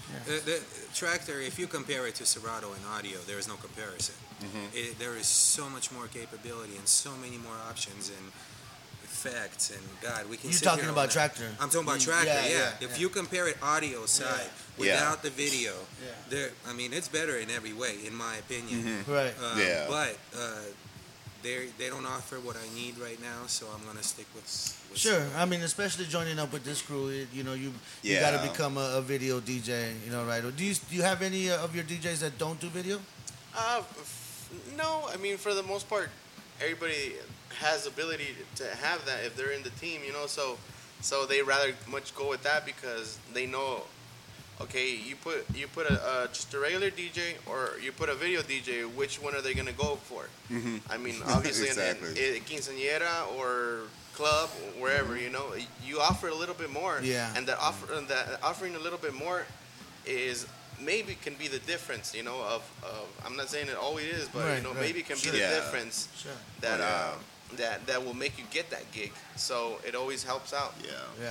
The, the Tractor, if you compare it to Serato in audio, there is no comparison. Mm-hmm. It, there is so much more capability and so many more options and effects. And God, we can. You're sit talking here about all night. Tractor. I'm talking about Mm, Tractor. yeah, Yeah. yeah, If yeah. you compare it audio side Yeah. without the video, Yeah. there. I mean, it's better in every way, in my opinion. Mm-hmm. Right. Um, Yeah. But uh, they they don't offer what I need right now, so I'm gonna stick with. with Sure. Serato. I mean, especially joining up with this crew, it, you know, you you Yeah. got to become a, a video D J, you know, right? Or do you do you have any uh, of your D Js that don't do video? Uh, f- no, I mean for the most part, everybody has ability to have that if they're in the team, you know. So, so they rather much go with that because they know, okay, you put you put a uh, just a regular D J or you put a video D J, which one are they gonna go for? Mm-hmm. I mean, obviously, Exactly. in, in, quinceañera or club, wherever, you know, you offer a little bit more. Yeah. And that offer, and that offering a little bit more is maybe can be the difference, you know, of, of I'm not saying it always is, but Right, you know, right. maybe it can Sure. be the Yeah. difference Sure. that Oh, yeah. uh, that that will make you get that gig. So it always helps out. Yeah. Yeah.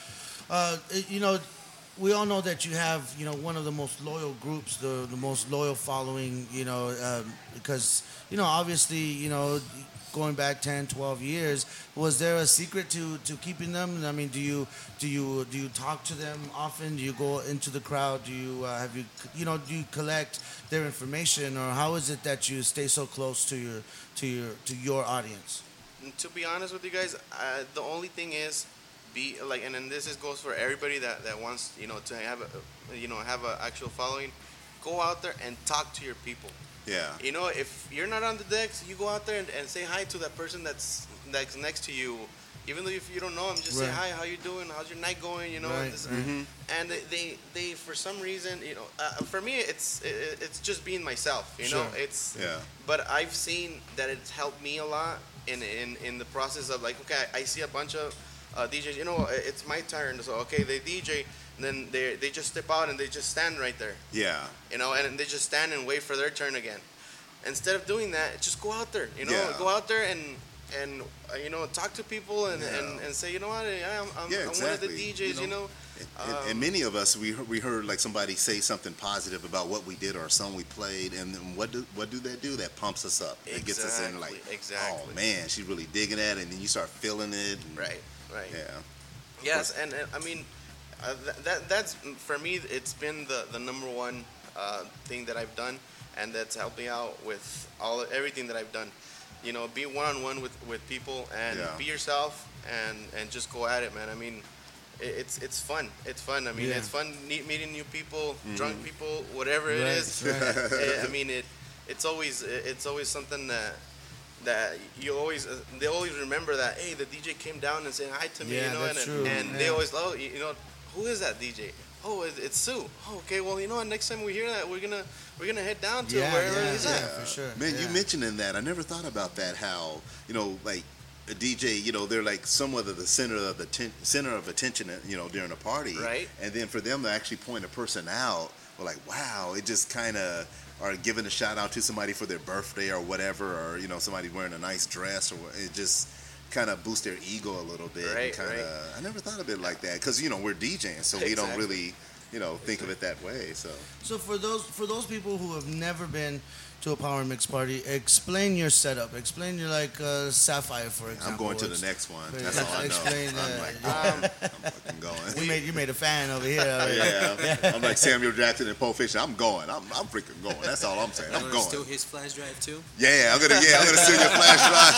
Uh, it- you know, we all know that you have, you know, one of the most loyal groups, the the most loyal following, you know, um, because, you know, obviously, you know, going back ten, twelve years, was there a secret to, to keeping them? I mean, do you do you do you talk to them often? Do you go into the crowd? Do you uh, have you you know do you collect their information, or how is it that you stay so close to your to your to your audience? And to be honest with you guys, uh, the only thing is be like, and then this is goes for everybody that, that wants, you know, to have a, you know, have an actual following. Go out there and talk to your people. Yeah. You know, if you're not on the decks, you go out there and, and say hi to that person that's that's next to you. Even though if you don't know them, just Right. say hi. How you doing? How's your night going? You know, Right, this- Mm-hmm. and they, they they for some reason, you know, uh, for me it's it, it's just being myself. You know, Sure. it's Yeah. but I've seen that it's helped me a lot in in, in the process of like, okay, I see a bunch of uh, D Js. You know, it's my turn. So okay, they D J, and then they they just step out and they just stand right there. Yeah. You know, and they just stand and wait for their turn again. Instead of doing that, just go out there. You know, Yeah. go out there and and uh, you know, talk to people and, Yeah. and, and say, you know what, I'm, I'm, Yeah, I'm one of the exactly. D Js. You You know, know, And, Um, and many of us, we heard, we heard like somebody say something positive about what we did or a song we played, and then what do what do that do? That pumps us up. It gets us in like, Exactly, exactly. oh man, she's really digging at it, and then you start feeling it. and- right, right. Yeah. Yes, and, and I mean, uh, th- that that's for me. It's been the the number one uh, thing that I've done, and that's helped me out with all everything that I've done. You know, be one on one with with people and Yeah. be yourself, and and just go at it, man. I mean, it, it's it's fun. It's fun. I mean, Yeah. it's fun ne- meeting new people, drunk people, whatever it Right, is. right. Eh, I mean, it it's always it's always something that. That you always, uh, they always remember that. Hey, the D J came down and said hi to me, Yeah, you know, that's and true, and they yeah. always, oh, you know, who is that D J? Oh, it- it's Sue. Oh, okay. Well, you know what? Next time we hear that, we're gonna we're gonna head down to Yeah, wherever yeah, he's yeah. at. for sure, Man, you yeah. mentioning that, I never thought about that. How you know, like a D J, you know, they're like somewhat of the center of the ten- center of attention, you know, during a party, Right. And then for them to actually point a person out, we're like, wow, it just kind of. Or giving a shout out to somebody for their birthday or whatever, or you know, somebody wearing a nice dress, or what- it just kind of boosts their ego a little bit. and Right, kinda, right. I never thought of it like that because you know we're DJing, so we don't Exactly. really, you know, think of it that way. So So for those for those people who have never been to a power mix party, explain your setup. Explain your like uh, Sapphire, for example. I'm going to the Ex- next one. Ex- That's all I know. explain, I'm uh, like, Um, I'm fucking going. You made you made a fan over here. already. Yeah, I'm like Samuel Jackson and Pulp Fiction. I'm going. I'm, I'm freaking going. That's all I'm saying. You I'm want to steal going. his flash drive too? Yeah, I'm gonna. Yeah, I'm gonna steal your flash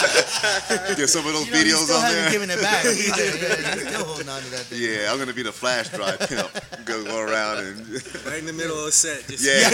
drive. Get some of those You know, you videos still on haven't there. given it back either. Yeah, you're still holding on to that thing. Yeah, I'm gonna be the flash drive pimp. Go, go around and Right in the middle of the set. Just yeah,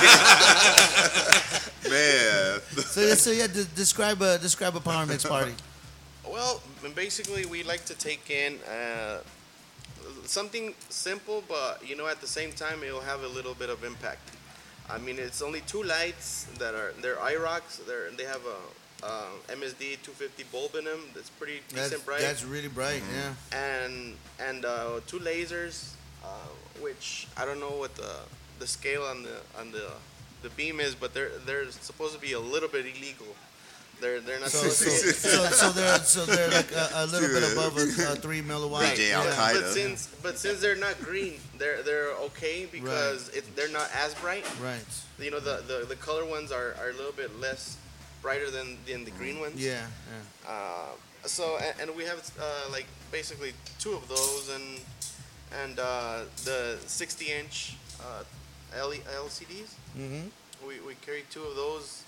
man. So, so yeah, de- describe a describe a power mix party. Well, basically, we like to take in uh, something simple, but you know, at the same time, it'll have a little bit of impact. I mean, it's only two lights that are they're IROCs. They're they have a uh, M S D two fifty bulb in them. That's pretty That's, decent bright. that's really bright. Yeah. and and uh, two lasers, uh, which I don't know what the the scale on the on the the beam is, but they're they're supposed to be a little bit illegal. They're they're not So, supposed so, to. so, so they're so they're like a, a little bit above a, a three milliwatt. D J Al Yeah. Qaeda. But since but since they're not green, they're they're okay because it, they're not as bright. Right. You know, the, the, the color ones are, are a little bit less brighter than, than the green ones. Yeah. Yeah. Uh, so and, and we have uh, like basically two of those and and uh, the sixty inch uh, L C Ds. Mm-hmm. We, we carry two of those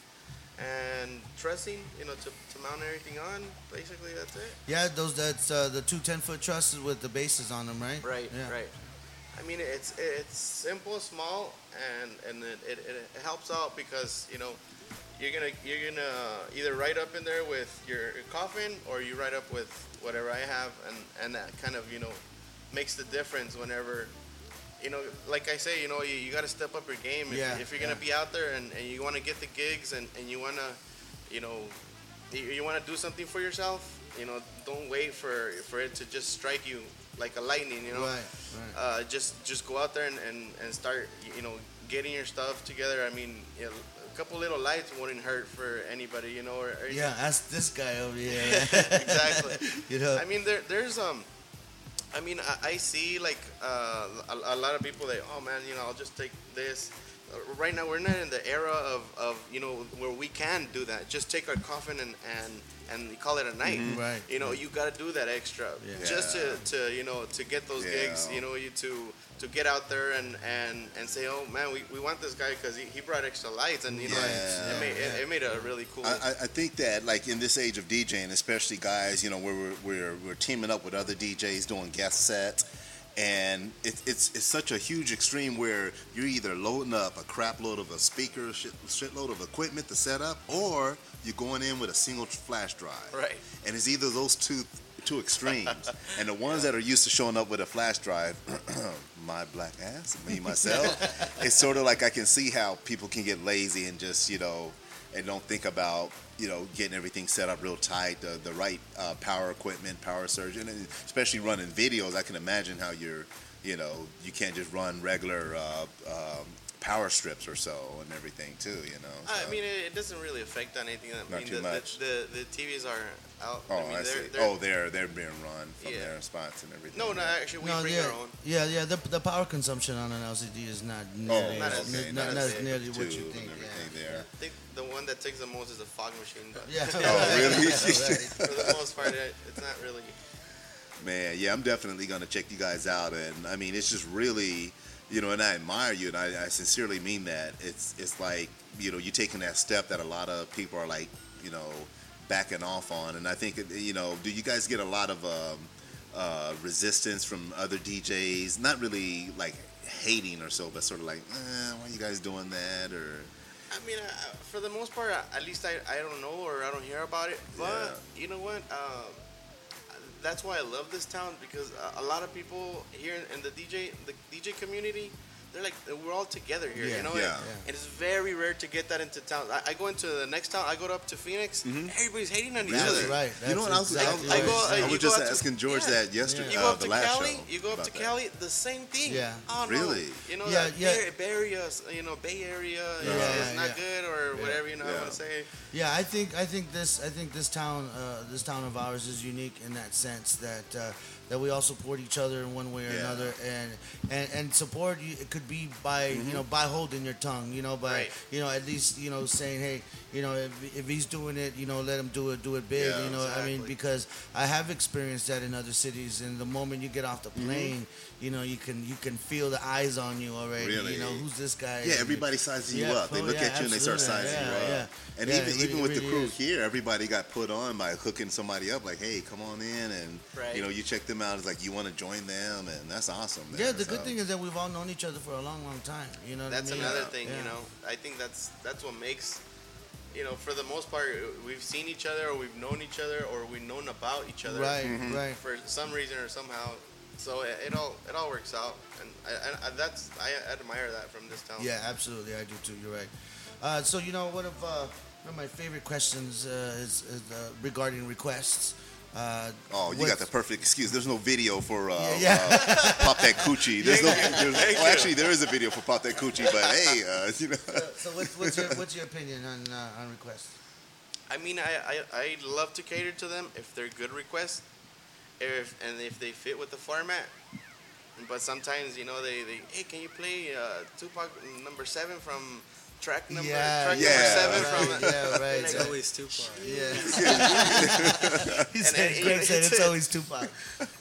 and trussing, you know, to, to mount everything on. Basically, that's it. Yeah, those that's uh, the two ten foot trusses with the bases on them, right? Right, Yeah. right. I mean, it's it's simple, small, and and it, it, it helps out because you know you're gonna you're gonna either ride up in there with your, your coffin or you ride up with whatever I have, and and that kind of you know makes the difference whenever. You know, like I say, you know, you, you got to step up your game. If, Yeah, if you're going to yeah. be out there and, and you want to get the gigs and, and you want to, you know, you, you want to do something for yourself, you know, don't wait for for it to just strike you like a lightning, you know. Right. Right. Uh, just just go out there and, and, and start, you know, getting your stuff together. I mean, you know, a couple little lights wouldn't hurt for anybody, you know. Or, or Yeah, ask this guy over here. exactly. You know. I mean, there there's um. I mean, I, I see like uh, a, a lot of people that, oh man, you know, I'll just take this. Uh, right now, we're not in the era of, of, you know, where we can do that. Just take our coffin and, and, and call it a night. Mhm. Right. You know, you got to do that extra Yeah. just to, to, you know, to get those Yeah. gigs, you know, you to to get out there and, and, and say, oh man, we, we want this guy because he, he brought extra lights. And, you know, Yeah. it, made, it, it made a really cool. I, I I think that like in this age of DJing, especially guys, you know, where we're we're, we're teaming up with other D Js doing guest sets, and it, it's it's such a huge extreme where you're either loading up a crap load of a speaker, shit, shitload of equipment to set up, or you're going in with a single flash drive. Right. And it's either those two two extremes. And the ones that are used to showing up with a flash drive, my black ass, me myself, it's sort of like I can see how people can get lazy and just, you know, and don't think about, you know, getting everything set up real tight, the, the right uh, power equipment, power surge, and especially running videos. I can imagine how you're, you know, you can't just run regular uh, um, power strips or so and everything too, you know. I so. mean, it, it doesn't really affect on anything. I Not mean, too the, much. The, the, the T Vs are out. Oh, I mean, I they're, see. they're, Oh, they're they're being run from Yeah. their spots and everything. No, no, actually, we No, bring yeah, our own. yeah, yeah. The, the power consumption on an L C D is not nearly, not as, as- not, not not as as big. nearly what Tube you and think. everything Yeah. there. I think the one that takes the most is a fog machine, but Yeah. Oh, really? for the most part, it, it's not really. Man, yeah, I'm definitely gonna check you guys out, and I mean, it's just really, you know, and I admire you, and I, I sincerely mean that. It's it's like, you know, you taking that step that a lot of people are like, you know, backing off on, and I think, you know, do you guys get a lot of um, uh, resistance from other D Js? Not really like hating or so, but sort of like, eh, why are you guys doing that? Or I mean, uh, for the most part, uh, at least I, I don't know or I don't hear about it. But you know what? Um, that's why I love this town because uh, a lot of people here in, in the D J the D J community, they're like we're all together here. Yeah, you know, yeah. And, and it's very rare to get that into town. I, I go into the next town. I go up to Phoenix. Everybody's hating on each Really? other. That's right. You know what? I was, That's I was, exactly I go- right. I- I you was go just out to- asking George yeah. that yesterday. You uh, go up the to last Cali. show You go up about to that. Cali. The same thing. Yeah. Oh, no. Really? You know Yeah, that yeah. Bay, Bay Area, you know Bay Area Yeah, is, is yeah, not yeah. good or whatever you know I Yeah. want to say. Yeah, I think I think this I think this town uh, this town of ours is unique in that sense that uh, that we all support each other in one way or Yeah. another, and and and support you, it could be by you know by holding your tongue, you know, by Right. you know at least you know saying hey, you know if, if he's doing it, you know let him do it, do it big, Yeah, you know I mean exactly. because I have experienced that in other cities, and the moment you get off the plane, you know you can you can feel the eyes on you already, Really? you know who's this guy? Yeah, everybody sizes you Yeah, up. They oh, look yeah, at you and they start absolutely. sizing Yeah, you up. yeah. And Yeah, even it even really- with it the really crew is. here, everybody got put on by hooking somebody up. Like, hey, come on in, and Right. you know, you check them out. It's like you want to join them, and that's awesome. Yeah, there, the good so. thing is that we've all known each other for a long, long time. You know, what That's I mean? another Yeah. thing, Yeah. you know. I think that's that's what makes, you know, for the most part, we've seen each other, or we've known each other, or we've known about each other, Right, Mm-hmm. right. for some reason or somehow. So it, it all it all works out, and I, I, I that's I admire that from this town. Yeah, absolutely, I do too. You're right. Uh, so you know, one of uh, one of my favorite questions uh, is, is uh, regarding requests. Uh, Oh, you what's- got the perfect excuse. There's no video for uh, Yeah, yeah. uh, Pop That Coochie. There's no. There's, well, actually, there is a video for Pop That Coochie, but hey, uh, you know. So, so what's, what's your what's your opinion on uh, on requests? I mean, I, I, I love to cater to them if they're good requests, if and if they fit with the format. But sometimes, you know, they, they hey, can you play uh, Tupac number seven from track number Yeah, track yeah, number seven right, from yeah, right. It's yeah. always Tupac. Yeah. he And said, it- Greg said it's- it's always Tupac.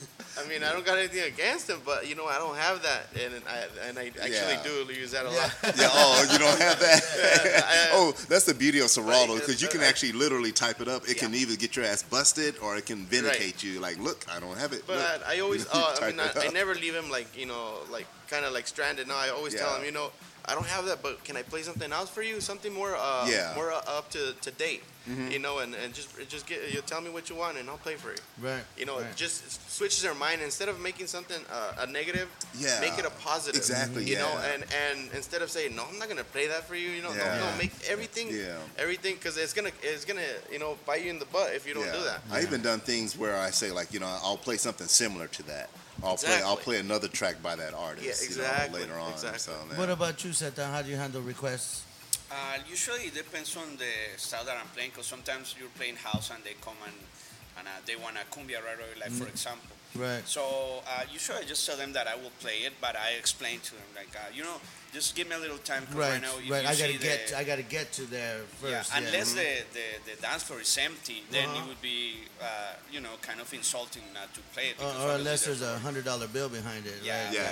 I mean, I don't got anything against them, but you know, I don't have that, and I and I actually Yeah. do use that a Yeah. lot. Yeah, oh, you don't have that? I- Oh, that's the beauty of Serato, Right, because you can right. actually literally type it up. It can Yeah. either get your ass busted or it can vindicate you. Like, look, I don't have it. But Look. I, I always, You uh, I type mean, it I, I up. never leave him like, you know, like kind of like stranded. No, I always tell Yeah. him, you know, I don't have that, but can I play something else for you? Something more, uh, Yeah. more uh, up to, to date, Mhm. you know, and, and just just get you tell me what you want and I'll play for you. Right. You know, right. it just switches their mind instead of making something uh, a negative, Yeah. make it a positive. Exactly, You know, yeah. and and instead of saying no, I'm not gonna play that for you. You know, Yeah. no, no, make everything, Yeah. everything, because it's gonna it's gonna you know bite you in the butt if you don't Yeah. do that. I even done things where I say, like, you know, I'll play something similar to that. I'll play I'll Exactly. play another track by that artist. Yeah, you know, exactly, later on. exactly. So, man. What about you, Seta? How do you handle requests? Uh, usually it depends on the style that I'm playing, because sometimes you're playing house and they come and, and uh, they want a cumbia right away, like for example. Right. So uh, usually I just tell them that I will play it, but I explain to them like, uh, you know, just give me a little time. 'Cause Right. right now, if Right. you I gotta see get. the- I gotta get to there yeah, first. Yeah. unless the, the, the dance floor is empty, then Uh-huh. it would be, uh, you know, kind of insulting not to play it. Or, because or obviously unless there's a nowhere. hundred dollar bill behind it. Yeah, Right?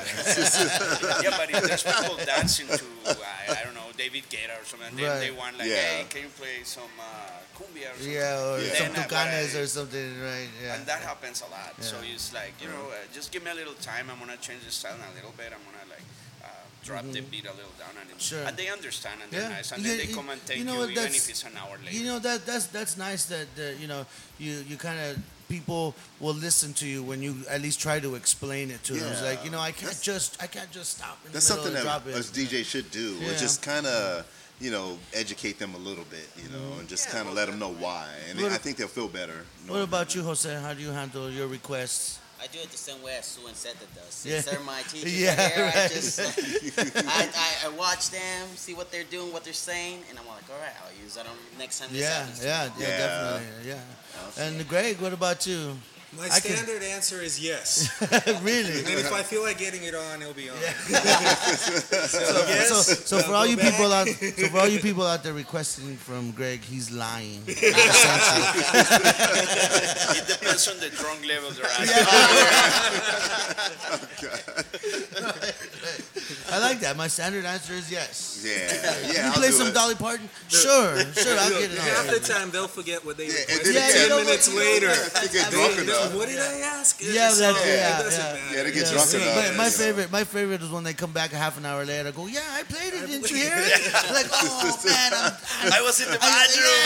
yeah. Yeah, but if there's people dancing to, I, I don't know, David Guetta or something, they, Right. they want like, Yeah. hey, can you play some uh, cumbia or something? Yeah, or Yeah. some Then, uh, what tucanes I- or something, right? Yeah. And that happens a lot. So Yeah. it's like, you know, uh, just give me a little time. I'm gonna change the style a little bit. I'm gonna like uh, drop the beat a little down, and, Sure. and they understand and Yeah. they're nice, and Yeah, then they you- come and take you you, know what, even that's- if it's an hour later. You know that that's that's nice that uh, you know you you kind of people will listen to you when you at least try to explain it to them. It's Yeah. like, you know, I can't That's- just I can't just stop in That's the middle something and that drop it. us D Js should do. Yeah. Is just kind of, you know, educate them a little bit, you know, and just Yeah, kind of well, let them know why. And What- I think they'll feel better. What knowing about that. you, Jose? How do you handle your requests? I do it the same way as Sue and Seta does. Since Yeah. they're my teachers Yeah, right here, I right. just I, I, I watch them, see what they're doing, what they're saying, and I'm like, all right, I'll use that on next time this Yeah, happens. yeah, yeah, Yeah. definitely, yeah. And Greg, what about you? My I can- standard answer is yes. Really? And if I feel like getting it on, it'll be on. So, Yes, so, so I'll for all go you back. people out, so for all you people out there requesting from Greg, he's lying. Essentially. It depends on the drunk level they're at. I like that. My standard answer is yes. Yeah, Can yeah. you I'll play do some it. Dolly Parton? Sure, sure, I'll get it Half on. the time they'll forget what they Yeah, and requested. then- Yeah, Ten you know what? minutes later. They get They- drunk they- enough. what did I ask? Yeah, So, that's- it yeah, doesn't yeah. matter. Yeah, they get Yeah. drunk enough. But my you know. favorite, my favorite is when they come back a half an hour later. Go, yeah, I played it. Didn't you hear it? Like, oh man, I'm, I was in the I-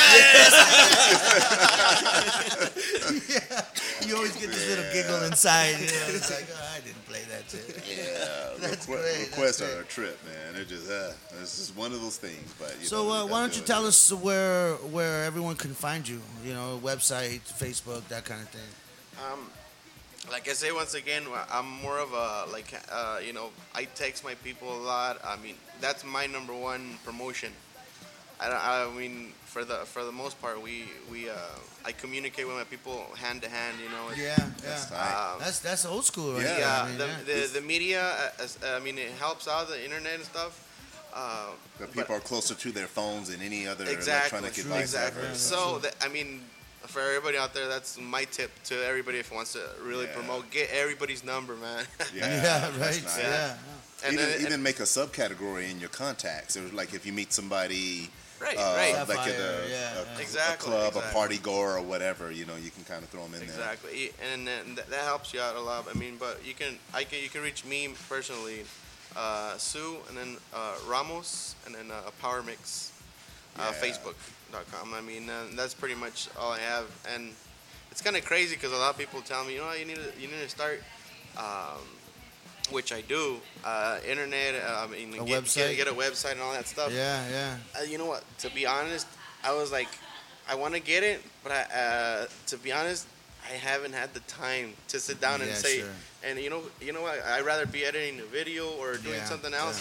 bathroom. yeah. You always get this little giggle inside. You know, it's like, oh, I didn't play that shit. Yeah, That's requ- great, that's requests great. are a trip, man. They're just, uh, it's just one of those things. But you So know, uh, you why gotta don't you do tell it. us where where everyone can find you? You know, website, Facebook, that kind of thing. Um, like I say once again, I'm more of a like uh, you know I text my people a lot. I mean that's my number one promotion. I, don't- I mean for the for the most part we we uh, I communicate with my people hand to hand. You know. Yeah, That's yeah. tight. Um, That's that's old school, right? Yeah. there. yeah, I mean, the, yeah. the the media. uh, as- I mean, it helps out the internet and stuff. Uh, That but- people are closer to their phones than any other exactly, electronic True, device exactly. ever. So that, I mean, for everybody out there, that's my tip to everybody if wants to really Yeah. promote. Get everybody's number, man. Yeah, Yeah, that's right. nice. Yeah. And even then- even and- make a subcategory in your contacts. Or like if you meet somebody, Right, uh, right. like at Sapphire, a, yeah, a, yeah. a Exactly, club, a exactly. party goer, or whatever, you know, you can kind of throw them in there. Exactly, and then that, that helps you out a lot. I mean, but you can, I can, you can reach me personally, uh, Sue, and then uh, Ramos, and then uh, Power Mix, uh, Yeah. Facebook dot com. I mean, uh, that's pretty much all I have, and it's kind of crazy because a lot of people tell me, you know, you need to, you need to start, um, which I do, uh, internet. Uh, I mean, A get, website? Get, get a website and all that stuff. Yeah, yeah. Uh, you know what? To be honest, I was like, I want to get it, but I, uh, to be honest, I haven't had the time to sit down and Yeah, say. sure. And you know, you know what? I'd rather be editing a video or doing Yeah, something else.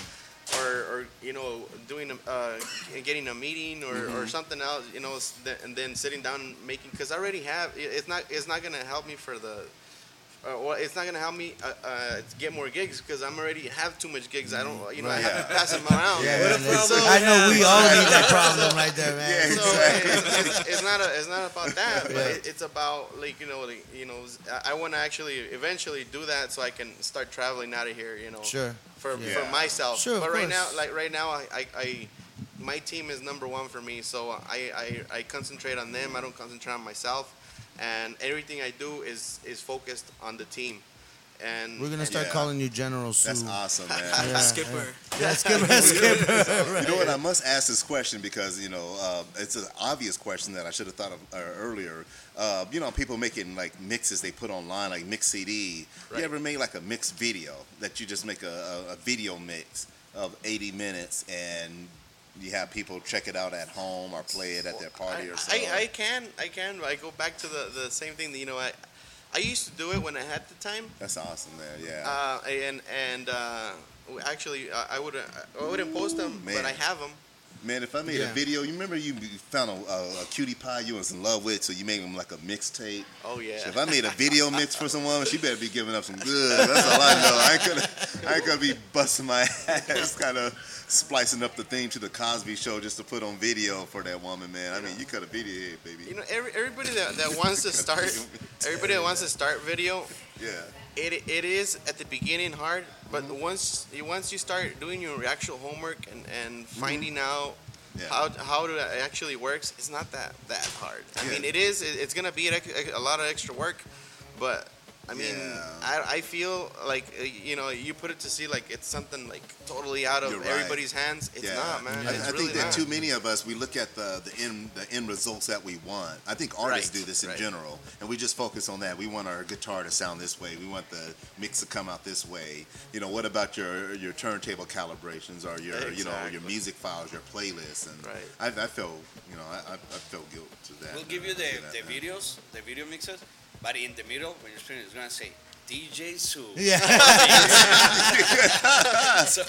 or, or you know, doing a, uh, getting a meeting or, Mm-hmm. or something else, you know, s- th- and then sitting down and making, because I already have. it- It's not it's not gonna help me for the. Uh, well, it's not gonna help me uh, uh, to get more gigs because I'm already have too much gigs. I don't, you know, I have to pass them around. Yeah, What a man, it's- problem I to know have. we all need that problem right there, man. Yeah, So it's, it's, it's not a, it's not about that, but Yeah. it, it's about like you know like, you know I, I want to actually eventually do that so I can start traveling out of here. You know, Sure. for Yeah. for myself. Sure, of but right now, course. like right now, I, I, I my team is number one for me, so I, I, I concentrate on them. I don't concentrate on myself, and everything I do is is focused on the team. And We're gonna and- start Yeah. calling you General Sue. That's awesome, man. Yeah. Skipper. Yeah, skipper, skipper. You know what? I must ask this question because you know uh, it's an obvious question that I should have thought of uh, earlier. Uh, you know, people making like mixes they put online, like mix C D. Right. You ever made like a mix video that you just make a, a, a video mix of eighty minutes and you have people check it out at home or play it at their party I, or something? I, I can, I can. I go back to the, the same thing that, you know, I, I used to do it when I had the time. That's awesome, man. Yeah. Uh, and and uh, actually, I, I wouldn't, I wouldn't post them, Man. but I have them. Man, if I made Yeah. a video, you remember you found a, a, a cutie pie you was in love with, so you made him like a mixtape. Oh yeah. If I made a video mix for someone, she better be giving up some good. That's all I know. I ain't gonna, I ain't gonna be busting my ass, kind of splicing up the theme to the Cosby Show just to put on video for that woman, man. I mean, you cut a video here, baby. You know, every, everybody that, that wants to start, everybody that wants to start video, Yeah. it, it is at the beginning hard, but once you once you start doing your actual homework and, and finding out Yeah. how how it actually works, it's not that that hard. I Yeah. mean, it is. It, it's gonna be an ex- a lot of extra work, but I mean, Yeah. I, I feel like uh, you know, you put it to see like it's something like totally out of You're right. everybody's hands. It's Yeah. not, man. I, It's I really think that not. too many of us we look at the the end the end results that we want. I think artists Right, do this in right. general, and we just focus on that. We want our guitar to sound this way. We want the mix to come out this way. You know, what about your your turntable calibrations or your you know your Exactly. music files, your playlists? And Right. I, I felt you know I, I I felt guilt to that. We'll give you the, to that, the man. videos, the video mixes, but in the middle, when you're spinning, it's going to say, D J Sue. Yeah. So,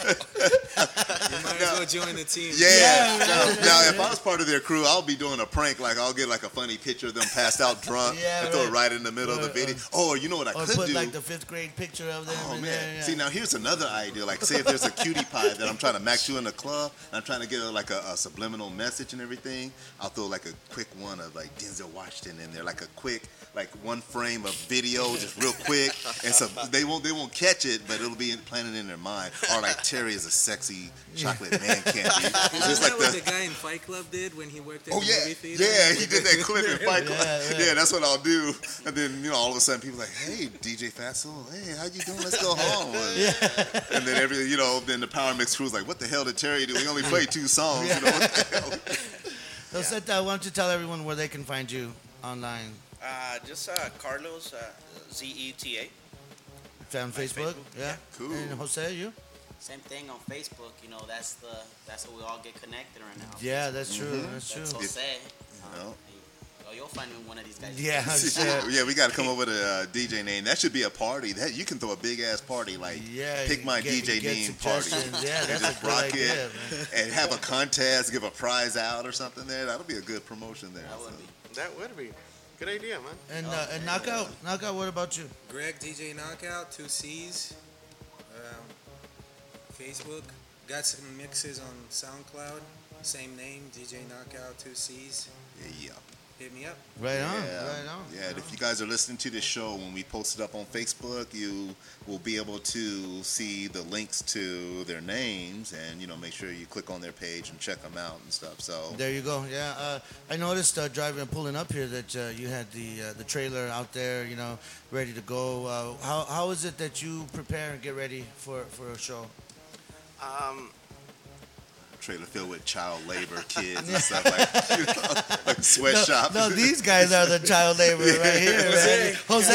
You might as well join the team. Yeah. Yeah, now, yeah, now, if I was part of their crew, I'll be doing a prank. Like I'll get like a funny picture of them passed out drunk Yeah, and throw it right. right in the middle of the Or- video. Oh, you know what I Or could put do? like the fifth grade picture of them. Oh in man! there, yeah. See, now here's another idea. Like, say if there's a cutie pie that I'm trying to max you in the club, and I'm trying to get a, like a, a subliminal message and everything. I'll throw like a quick one of like Denzel Washington in there, like a quick, like one frame of video, just real quick, and so they won't they won't catch it, but it'll be planted in their mind. Or like Terry is a sexy chocolate man candy. Isn't Just that like what the. the guy in Fight Club did when he worked at Oh the yeah, movie theater? yeah, he did that clip in Fight Club. Yeah, Yeah, yeah. that's what I'll do. And then you know, all of a sudden, people are like, "Hey, D J Fatso, hey, how you doing? Let's go home." And, and then every, you know, then the Power Mix crew's like, "What the hell did Terry do? We only played two songs. You know what the hell?" So, Zeta, why don't you tell everyone where they can find you online? uh, just uh, Carlos, uh, Z E T A. On Facebook? Facebook, Yeah. Cool. And Jose, you? Same thing on Facebook. You know, that's the that's how we all get connected right now. Yeah, that's true. That's true. That's Jose. know. Uh, oh, you'll find one of these guys. Yeah, sure. Yeah, we got to come up with a uh, D J name. That should be a party. That you can throw a big ass party like Yeah, pick you my get- D J you get name party. suggestions. Yeah, And that's just a good rock idea, it man. and have a contest, give a prize out or something there. That'll be a good promotion there. That would so. be. That would be good idea, man. And uh, and knockout, knockout. What about you? Greg D J Knockout, two C's. Um, Facebook. Got some mixes on SoundCloud. Same name, D J Knockout, two C's. Yeah, yeah. Hit me up. Right on, Yeah, right on. yeah. And if you guys are listening to this show, when we post it up on Facebook, you will be able to see the links to their names, and you know, make sure you click on their page and check them out and stuff. So There you go. Yeah, uh, I noticed uh, driving and pulling up here that uh, you had the uh, the trailer out there, you know, ready to go. Uh, how how is it that you prepare and get ready for, for a show? Um, trailer filled with child labor kids and stuff like, you know, like a sweatshop. No, no, these guys are the child labor right here, man. Jose,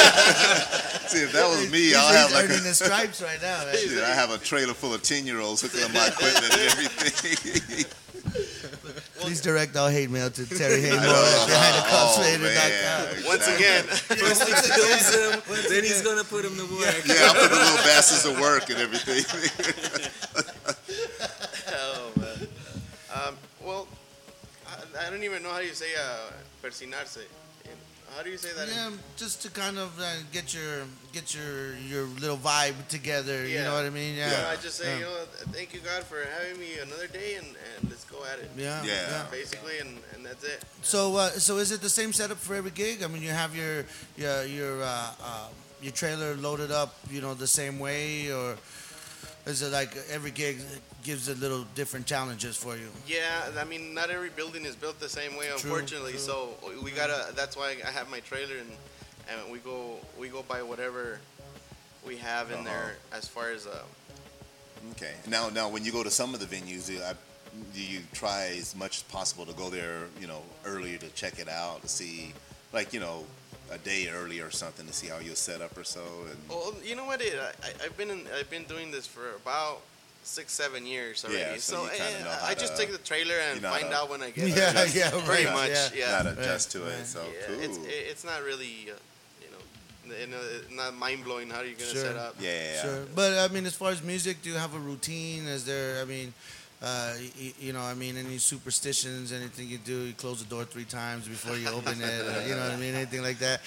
See, if that was me, he's, I'll he's have like earning a. the stripes right now, man. Shit, I have a trailer full of ten-year-olds hooking up my equipment and everything. Please direct all hate mail to Terry Haymore know. at behind the Oh, cuffs man. once Exactly. again, First he kills him, then he's gonna put him to work. Yeah, I'll put the little bastards to work and everything. I don't even know how you say uh, persinarse. How do you say that? Yeah, just to kind of uh, get your get your your little vibe together. You Yeah. know what I mean? Yeah. Yeah, I just say, Yeah. you know, thank you God for having me another day, and, and let's go at it. Yeah. Yeah. Basically, and, and that's it. So, uh, so is it the same setup for every gig? I mean, you have your your your uh, uh, your trailer loaded up, you know, the same way, or is it like every gig gives a little different challenges for you? Yeah, I mean, not every building is built the same way, unfortunately. true. So we gotta. That's why I have my trailer, and and we go we go by whatever we have in Uh-huh. there as far as uh, Okay. Now, now, when you go to some of the venues, do, I, do you try as much as possible to go there, you know, earlier to check it out, to see, like, you know, a day early or something to see how you'll set up or so? And well, you know what? It, I, I've been in, I've been doing this for about six, seven years already. Yeah, so you kinda eh, know how I just to- take the trailer and you know find how to- out when I get Yeah, there. yeah, Pretty right, much, yeah. yeah. gotta adjust to right. it. So Yeah, cool. it's it, it's not really, uh, you know, you know, it's not mind blowing how you're gonna Sure. set up. yeah, yeah, yeah. Sure. But I mean, as far as music, do you have a routine? Is there? I mean. Uh, y- you know, I mean, any superstitions, anything you do, you close the door three times before you open it, or, you know what I mean, anything like that?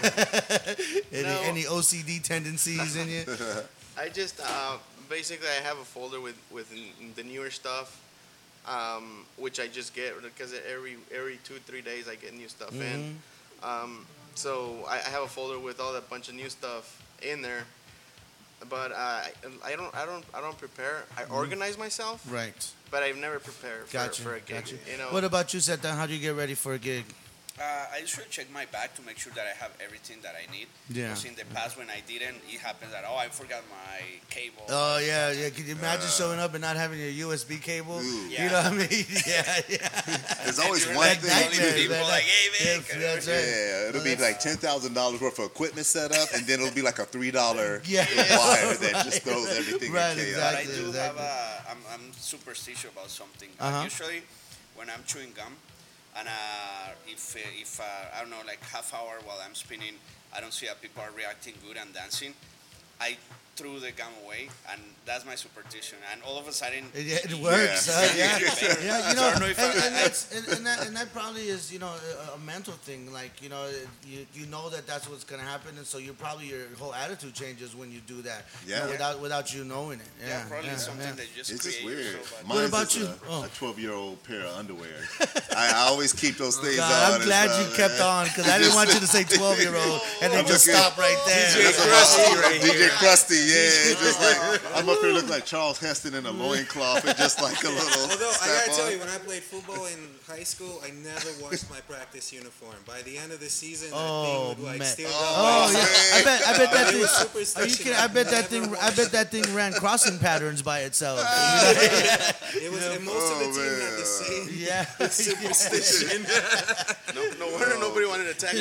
any, No. any O C D tendencies in you? I just uh, basically I have a folder with with n- the newer stuff, um, which I just get because every every two three days I get new stuff in. Um, so I, I have a folder with all that bunch of new stuff in there. But uh, I I don't I don't I don't prepare. I organize myself, Right. but I've never prepared for, Gotcha. for a gig. Gotcha. You know. What about you, Seta? How do you get ready for a gig? Uh, I usually check my bag to make sure that I have everything that I need. Yeah. Because in the past, when I didn't, it happens that, oh, I forgot my cable. Oh yeah, yeah. Can you imagine showing up and not having your U S B cable? Ooh. You Yeah. know what I mean? Yeah, yeah. There's always You're one like thing. telling nightmare, people that- like, hey, Yeah, man. that's right. Yeah, it'll be like ten thousand dollars worth of equipment set up, and then it'll be like a three dollar Yeah. wire that just throws everything Right, in chaos. But I exactly. do exactly. have a, I'm, I'm superstitious about something. Uh, Uh-huh. usually, when I'm chewing gum, and uh, if uh, if uh, I don't know, like half hour while I'm spinning, I don't see that people are reacting good and dancing, I threw the gum away, and that's my superstition. And all of a sudden, Yeah, it works. Uh, yeah, Yeah. yeah. You So know, I don't know if and, I- and, that's, and, and, that, and that probably is, you know, a, a mental thing. Like, you know, you you know that that's what's gonna happen, and so you probably your whole attitude changes when you do that. you Yeah. know, without without you knowing it. Yeah, yeah, probably yeah, something yeah. that you just It's create just weird. yourself. Mine's What about is you? A, Oh. a twelve-year-old pair of underwear. I, I always keep those things God, on. I'm and glad stuff, you kept man. on because I didn't want you to say twelve year old and then I'm just looking- stop right there. D J Krusty, D J Krusty, yeah. It's just like I'm up here looking like Charles Heston in a loincloth and just like a little. Although I strap gotta tell on. you, when I played football in high school, I never washed my practice uniform. By the end of the season, that Oh, thing would like man. still Oh, go. Oh yeah, I bet I bet that It thing. was Are you superstition. kidding? I bet that Never thing. I washed bet that thing ran crossing patterns by itself. It was, and most of the Oh, team had man. the same Yeah. superstition. no, no wonder nobody wanted to attack me.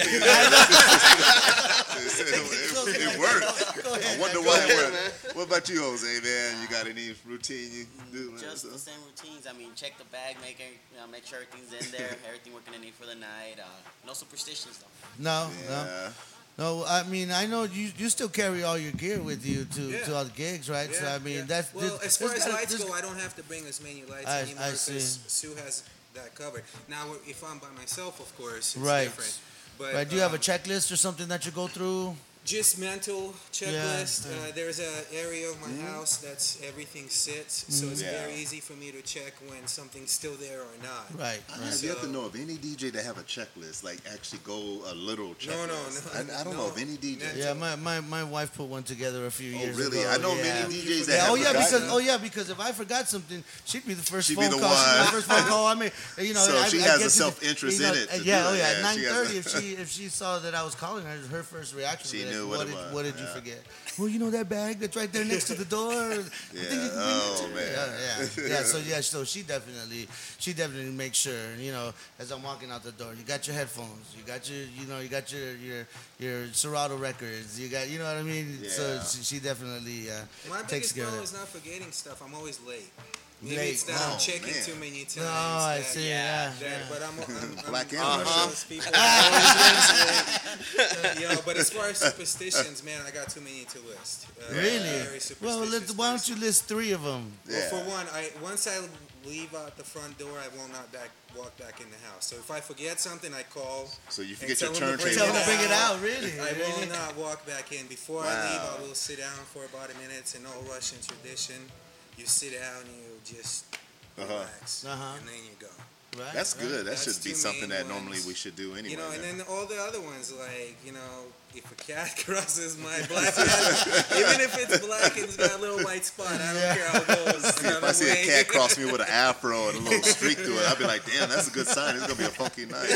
It, it, it worked. Go I ahead. wonder why it worked. What about you, Jose, man? You got any routine you do? Man? Just the same routines. I mean, check the bag, make it, you know, make sure everything's in there, everything we're gonna need for the night. Uh, no superstitions though. No, no, Yeah. no. I mean, I know you. You still carry all your gear with you to, Yeah. to all the gigs, right? so Yeah, I mean, yeah. that's well. this- as far this as gotta- lights this- go, I don't have to bring as many lights I- anymore I because see. Sue has that covered. Now, if I'm by myself, of course, it's Right. different. But Right? Do you have a um, checklist or something that you go through? Just mental checklist. Yeah, yeah. Uh, there's an area of my house that's everything sits, so it's Yeah. very easy for me to check when something's still there or not. Right. I right. have yet to So- know of any D J that have a checklist, like actually go a little checklist. No, no, no. I, I don't no. know of any D J. That's Yeah, my, my, my wife put one together a few Oh, years really? ago. I know yeah. many D Js that Yeah, have oh yeah, because forgotten. oh yeah, because if I forgot something, she'd be the first She'd be phone the call. She'd be one. the first phone call. I mean, you know, So I, she I has get a to- self-interest you know, in it to uh, do yeah, oh that. yeah. Yeah, Nine she has thirty. a- If she if she saw that I was calling her, her first reaction. She would be knew like, what it did, was, What did you yeah. forget? Well, you know that bag that's right there next to the door. I think you Yeah. can bring Oh, it to- man. Yeah, yeah, yeah. So yeah, so she definitely, she definitely makes sure. You know, as I'm walking out the door, you got your headphones, you got your, you know, you got your your your Serato records, you got, you know what I mean. So Yeah. she, she definitely uh, My takes biggest care of problem it. is not forgetting stuff. I'm always late. Maybe Late. it's that Oh, I'm checking man. too many times. No, I that- see. Yeah, that- yeah. But I'm, I'm, I'm, Black and I'm one of Russian. those people that always runs late. Uh, you know, but as far as superstitions, man, I got too many to list. Uh, Really? Very Well, superstitious let, why don't person. you list three of them? Well, Yeah. for one, I once I leave out the front door, I will not back walk back in the house. So if I forget something, I call. So you and forget your tell them to bring turntable. Tell them to bring it out. out, really. I will not walk back in. Before I leave, Wow. I will sit down for about a minute. It's an old Russian tradition. You sit down and you just Uh-huh. relax, Uh-huh. and then you go. Right, That's right. good. That That's should be two something main that normally ones. we should do anyway. You know, and man. then all the other ones, like, you know, if a cat crosses my black cat, even if it's black and it's got a little white spot, I don't care how it goes. if I another see way. a cat cross me with an afro and a little streak through it, I'd be like, damn, that's a good sign. It's going to be a funky night.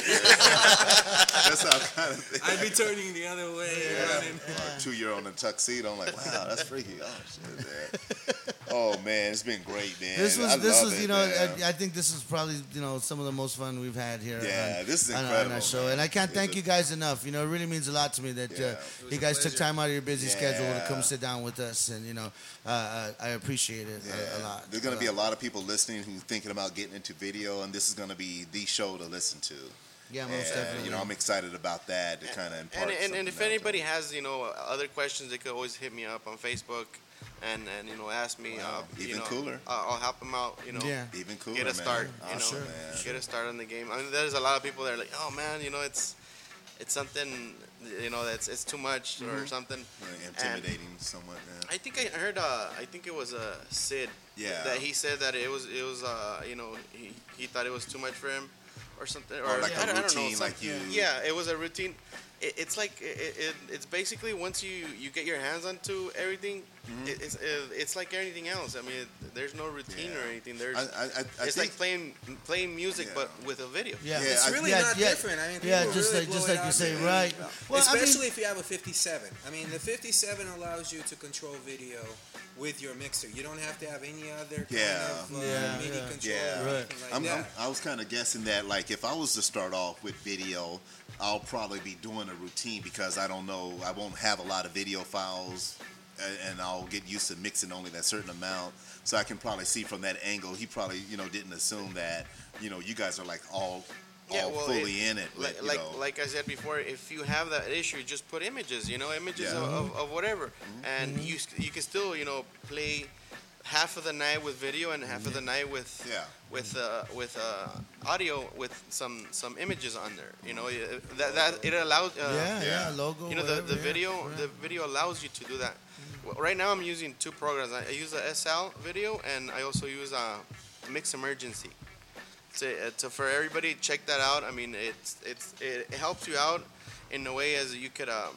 That's how I kind of think. I'd be turning the other way. Yeah. running. Or a two-year-old in a tuxedo. I'm like, wow, that's freaky. Oh, shit, man. Oh, man, it's been great, man. This was I this love was it, you know man. I, I think this is probably you know some of the most fun we've had here. Yeah, on, this is on- incredible, on our show, man. and I can't It's thank a- you guys enough. You know, it really means a lot to me that Yeah. uh, It was you a guys took pleasure. time out of your busy schedule to Yeah. come sit down with us, and you know uh, uh, I appreciate it Yeah. a, a lot. There's going a to be a lot. lot of people listening who thinking about getting into video, and this is going to be the show to listen to. Yeah, most And, definitely. you know, I'm excited about that to kind of impart And, and, and something if out anybody there. has, you know, other questions, they could always hit me up on Facebook and, and you know, ask me. Wow, uh, you even know, cooler. Uh, I'll help them out, you know. Yeah. Even cooler, Get a man. start, you Awesome, know. man. Get a start on the game. I mean, there's a lot of people that are like, oh, man, you know, it's it's something, you know, that's it's too much or something. Really intimidating somewhat, man. I think I heard. Uh, I think it was uh, Sid. Yeah. That he said that it was. It was. Uh, you know, he, he thought it was too much for him, or something. Or, Or like I a don't- I don't know, routine, like some- you. Yeah, it was a routine. It, it's like it, it, It's basically once you, you get your hands onto everything, it, it's it, it's like anything else. I mean, there's no routine Yeah. or anything. There's. I, I, I, I it's think, like playing playing music, Yeah. but with a video. Yeah, Yeah, It's I- really yeah, not yeah, different. I mean, yeah, people just really like just blow it like you out say, there. right? Well, Especially I if you have a fifty-seven. I mean, the fifty-seven allows you to control video with your mixer. You don't have to have any other kind Yeah. of uh, Yeah, MIDI yeah. control Yeah. or Right. anything like I'm, I'm, that. I was kind of guessing that, like, if I was to start off with video, I'll probably be doing a routine because I don't know, I won't have a lot of video files, and, and I'll get used to mixing only that certain amount. So I can probably see from that angle, he probably, you know, didn't assume that, you know, you guys are like all, Yeah, all well, fully it- in it. Like, with, you like, know. like I said before, if you have that issue, just put images. You know, images Yeah. of, of, of whatever, and you s- you can still you know play half of the night with video and half of the night with Yeah. with uh, with uh, audio with some some images on there. You know, it- that that it allows. Uh, yeah, yeah, Yeah. logo. You know, the, whatever, the yeah, video yeah. the video allows you to do that. Well, right now, I'm using two programs. I I use the S L video, and I also use uh, Mix Emergency. So, uh, to, for everybody, check that out. I mean, it's it's it, it helps you out in a way as you could. Um,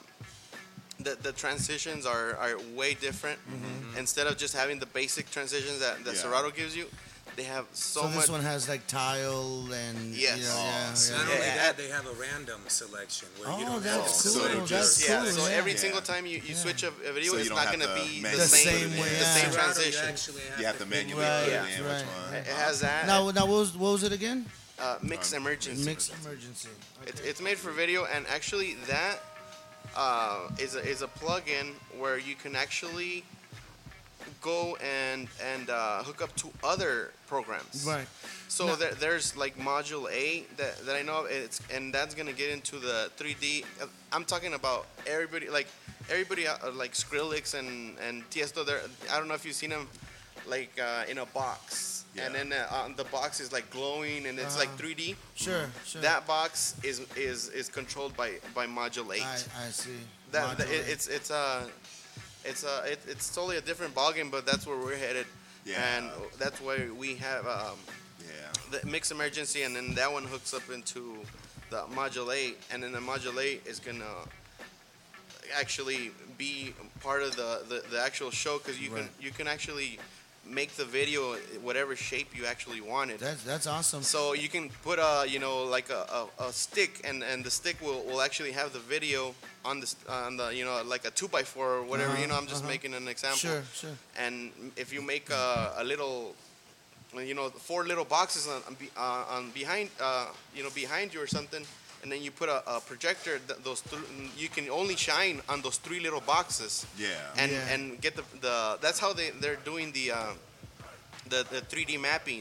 the, the transitions are, are way different. Instead of just having the basic transitions that, that Yeah. Serato gives you, they have so, So much. this one has like tile and Yes. you know, Oh, yeah, so yeah. Not only Yeah. that, they have a random selection where you Oh, don't that's have to cool. So select just- That's yeah, cool. so yeah. every Yeah. single time you, you Yeah. switch a, a video, So you it's don't not have going to to be the manually same, put it in. the same Yeah. transition. actually have You have to to pick manually Right, put Yeah. it in right. which one. It it has that. Now, now, what was, what was it again? uh, Mix Emergency. Mix emergency. It's, it's made for video, and actually that uh, is a, is a plugin where you can actually go and and uh, hook up to other programs. Right. So No. there, there's like module A that, that I know of, it's and that's gonna get into the three D. Uh, I'm talking about everybody like everybody uh, like Skrillex and and Tiesto. There, I don't know if you've seen them like uh, in a box, Yeah. and then uh, on the box is like glowing and it's like three D. Sure, sure. That box is is is controlled by by module eight. I, I see. that, that- it, Modulate. it's it's a it's a it, it's totally a different ballgame, but that's where we're headed, Yeah. and that's why we have um, Yeah. the Mix Emergency, and then that one hooks up into the Module eight, and then the Module eight is gonna actually be part of the, the, the actual show because you Right. can you can actually make the video whatever shape you actually wanted. That's that's awesome. So you can put a you know like a, a, a stick, and, and the stick will, will actually have the video on the st- on the you know like a two by four or whatever. Uh-huh, You know, I'm just uh-huh. making an example. Sure, sure. And if you make a, a little, you know, four little boxes on on, be, uh, on behind uh, you know behind you or something, and then you put a, a projector, th- those th- you can only shine on those three little boxes. Yeah. And Yeah. and get the the that's how they they're doing the uh, the the three D mapping.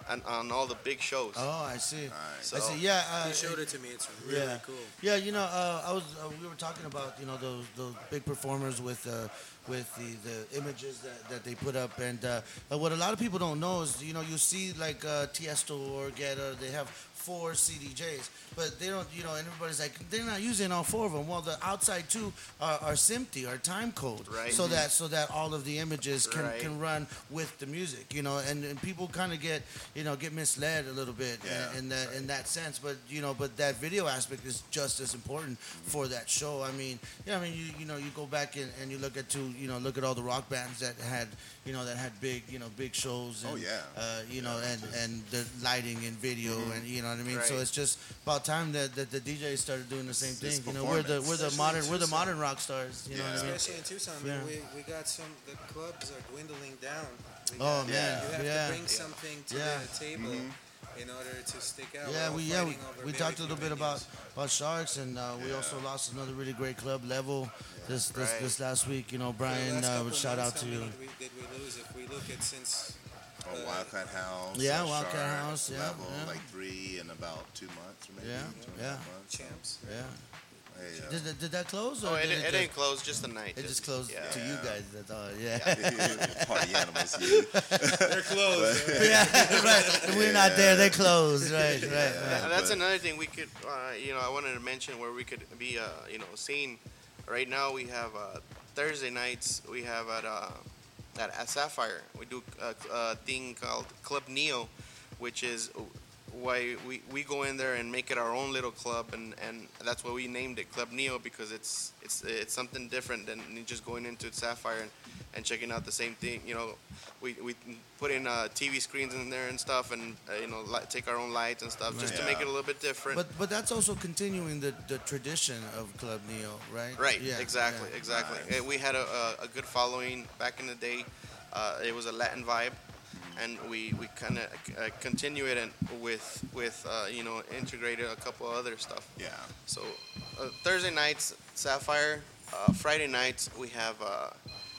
on, on all the big shows. Oh, I see. So- I see. Yeah. Uh, He showed it to me. It's really yeah. cool. Yeah, you know, uh, I was uh, we were talking about you know those those big performers with uh, with the, the images that, that they put up, and uh, uh, what a lot of people don't know is you know you see like uh, Tiesto or Guetta, they have four C D Js, but they don't, you know, and everybody's like, they're not using all four of them. Well, the outside two are, are SMPTE, are time code, Right. so that so that all of the images can, Right. can run with the music, you know, and, and people kind of get, you know, get misled a little bit Yeah. in, in that in that sense, but you know, but that video aspect is just as important for that show. I mean, yeah, I mean, you you know, you go back and, and you look at two, you know, look at all the rock bands that had, you know, that had big, you know, big shows. And, Oh, yeah. uh, you know, and and the lighting and video and you know what I mean. So Right. it's just about time that, that the D Js started doing the same It's thing. You know, we're the we're the Especially modern in we're the Tucson. modern rock stars. You know what I mean? Especially in Tucson, Yeah. man, we, we got some, the clubs are dwindling down. We Oh, got- man, You have yeah. to bring something to Yeah. the table in order to stick out. Yeah, We're we all yeah we, fighting over we very talked a little few bit about venues. about Sharks, and uh, we also lost another really great club, Level, this this, Right. this last week. You know, For the Brian, last uh, couple shout out months, to how you. many we- Did we lose? If we look at since Oh, Wildcat House. Yeah, uh, Wildcat Shark, House, yeah, Level, yeah. like three in about two months, or maybe. Yeah, two and a yeah. half months. champs, Yeah, Hey, uh, did, that- did that close? Or Oh, it, did it, just, ain't closed, just the night. It just closed yeah. to you Yeah. guys. That's all. Yeah. party animals. You. they're closed. yeah, right. We're not there. They closed. Right, right, right. And that's but- another thing we could, uh, you know, I wanted to mention where we could be, uh, you know, seen. Right now we have uh, Thursday nights. We have at uh, at, at Sapphire. We do a, a thing called Club Neo, which is why we, we go in there and make it our own little club, and, and that's why we named it Club Neo, because it's it's it's something different than just going into Sapphire and, and checking out the same thing. You know, we we put in uh, T V screens in there and stuff, and uh, you know, li- take our own lights and stuff, just to make Yeah. it a little bit different. But but that's also continuing the, the tradition of Club Neo, right? Right, Yeah, exactly, yeah. exactly. Right. Uh, We had a, a, a good following back in the day. Uh, it was a Latin vibe, and we, we kind of uh, continue it and with with uh, you know, integrated a couple other stuff. Yeah. So uh, Thursday nights Sapphire, uh, Friday nights we have uh,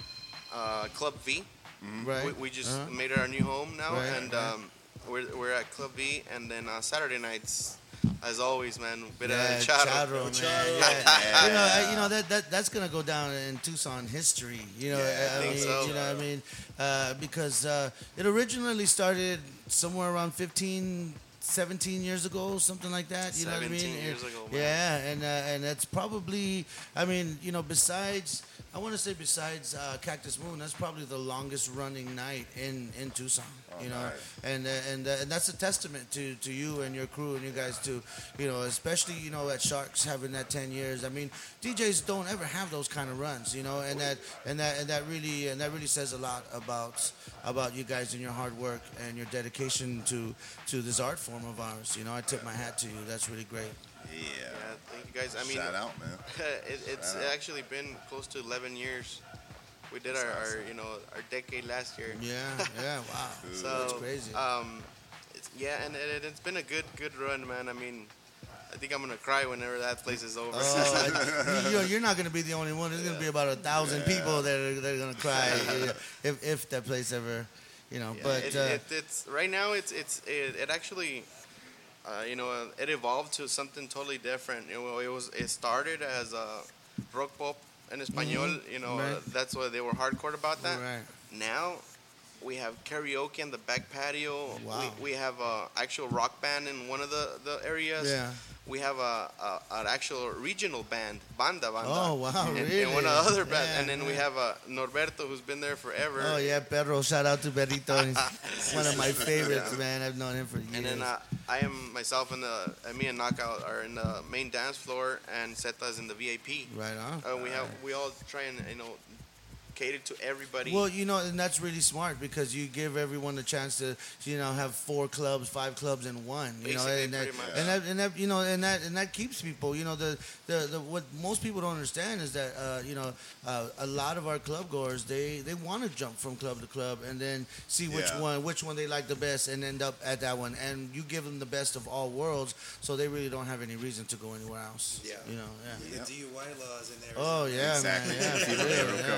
uh, Club V. Right. We, we just Uh-huh. made it our new home now, Right, and right. um, we're we're at Club V, and then uh, Saturday nights, as always, man, bit Yeah, of charro. Charro, man. Charro. Yeah. You know, I- you know that, that that's gonna go down in Tucson history. You know, Yeah, I I think mean, so. you know, what I mean, uh, because uh, it originally started somewhere around fifteen, seventeen years ago, something like that. You know what I mean? seventeen years And- ago, man. Yeah, and uh, and that's probably, I mean, you know, besides. I want to say besides uh, Cactus Moon, that's probably the longest running night in, in Tucson. you know, nice. and uh, and uh, and that's a testament to, to you and your crew and you guys to, you know, especially you know at Sharks having that ten years. I mean, D Js don't ever have those kind of runs, you know, and that and that and that really and that really says a lot about about you guys and your hard work and your dedication to to this art form of ours. You know, I tip my hat to you. That's really great. Yeah. Yeah, thank you guys. I mean, Shout out, man. it, it's Shout out. actually been close to eleven years. We did our, That's our, you know, our decade last year. Yeah, yeah, wow, So that's crazy. Um, it's, yeah, and it, it's been a good good run, man. I mean, I think I'm gonna cry whenever that place is over. Oh, I- you know, you're not going to be the only one. There's going to be about a thousand people that are, that are going to cry if, if that place ever, you know. Yeah, but it, uh, it, it's right now. It's it's it, it actually, uh, you know, uh, it evolved to something totally different. You know, it was it started as a rock pop en español. You know, Right. uh, that's why they were hardcore about that. right. Now we have karaoke in the back patio. Wow. We, we have a actual rock band in one of the, the areas. Yeah. We have a, a an actual regional band, banda banda. Oh, wow, and, really? And one of the other bands, Yeah, and then we yeah. have a Norberto who's been there forever. Oh yeah, Pedro. Shout out to Perrito. He's one of my favorites, man. I've known him for years. And then uh, I am myself in the, uh, me and Knockout are in the main dance floor, and Zeta's in the V I P. right on. Uh, we have we all try and you know cater to everybody. Well, you know, and that's really smart because you give everyone a chance to, you know, have four clubs, five clubs in one. You know, Basically, and that, pretty much. and that, and that, you know, and that, and that keeps people. You know, the, the, the what most people don't understand is that, uh, you know, uh, a lot of our club goers they they want to jump from club to club and then see which Yeah. one which one they like the best and end up at that one. And you give them the best of all worlds, so they really don't have any reason to go anywhere else. Yeah. You know, yeah. Yeah. The D U I laws in there. Oh yeah, Exactly. man. Yeah, for People real, get real yeah. careful with that.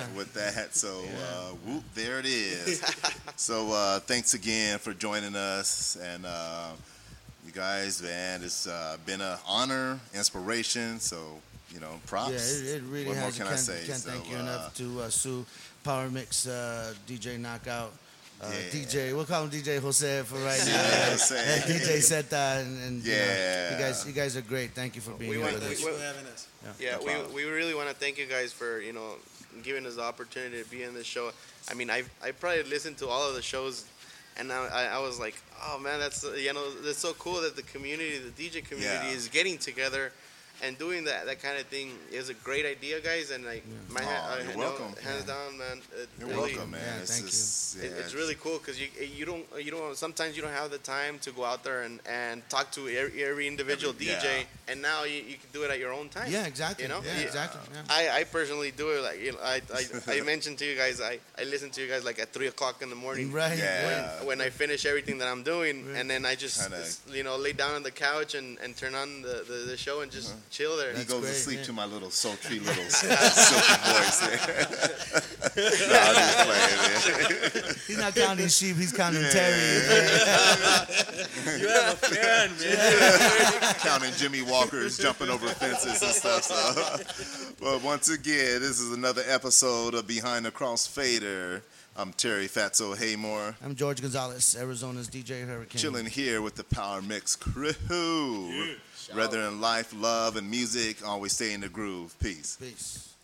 that. So, uh, whoop, there it is. So, uh, thanks again for joining us. And uh, you guys, man, it's uh, been an honor, inspiration. So, you know, props. Yeah, it, it really what has. more can can't, I say? Can't So, thank you uh, enough to uh, Sue, Power Mix, uh, D J Knockout. Uh, Yeah. D J, we'll call him D J Jose for right now. Yeah, Jose. And D J Seta, and, and you know, Yeah. you guys, you guys are great. Thank you for being We here want- with we- us. we- for having us. Yeah, No we, problem. we really want to thank you guys for, you know, giving us the opportunity to be in this show. I mean, I I probably listened to all of the shows, and I, I, I was like, oh man, that's uh, you know, that's so cool that the community, the D J community, Yeah. is getting together and doing that that kind of thing is a great idea, guys. And like, my Aw, ha- you're I, welcome. know, hands down, man. It You're really, welcome, man. Yeah, It's thank you. just- It, yeah, it's really cool because you you don't you don't sometimes you don't have the time to go out there and, and talk to every, every individual Every- D J, yeah. and now you, you can do it at your own time. Yeah, exactly. You know, yeah, Yeah. exactly. Yeah. I, I personally do it like you know I, I, I mentioned to you guys I, I listen to you guys like at three o'clock in the morning Right. Yeah. right. when I finish everything that I'm doing, Right. and then I just Kinda- you know lay down on the couch and, and turn on the, the, the show and just chill there. He That's goes great, to sleep yeah. to my little sultry little silky voice there. No, I'm just playing, man. He's not counting sheep. He's counting Yeah. Terry. You have a fan, man. Counting Jimmy Walkers jumping over fences and stuff. So, but once again, this is another episode of Behind the Crossfader. I'm Terry Fatso Haymore, I'm George Gonzalez, Arizona's D J Hurricane. chilling here with the Power Mix crew. Whether in life, love, and music, always stay in the groove. Peace. Peace.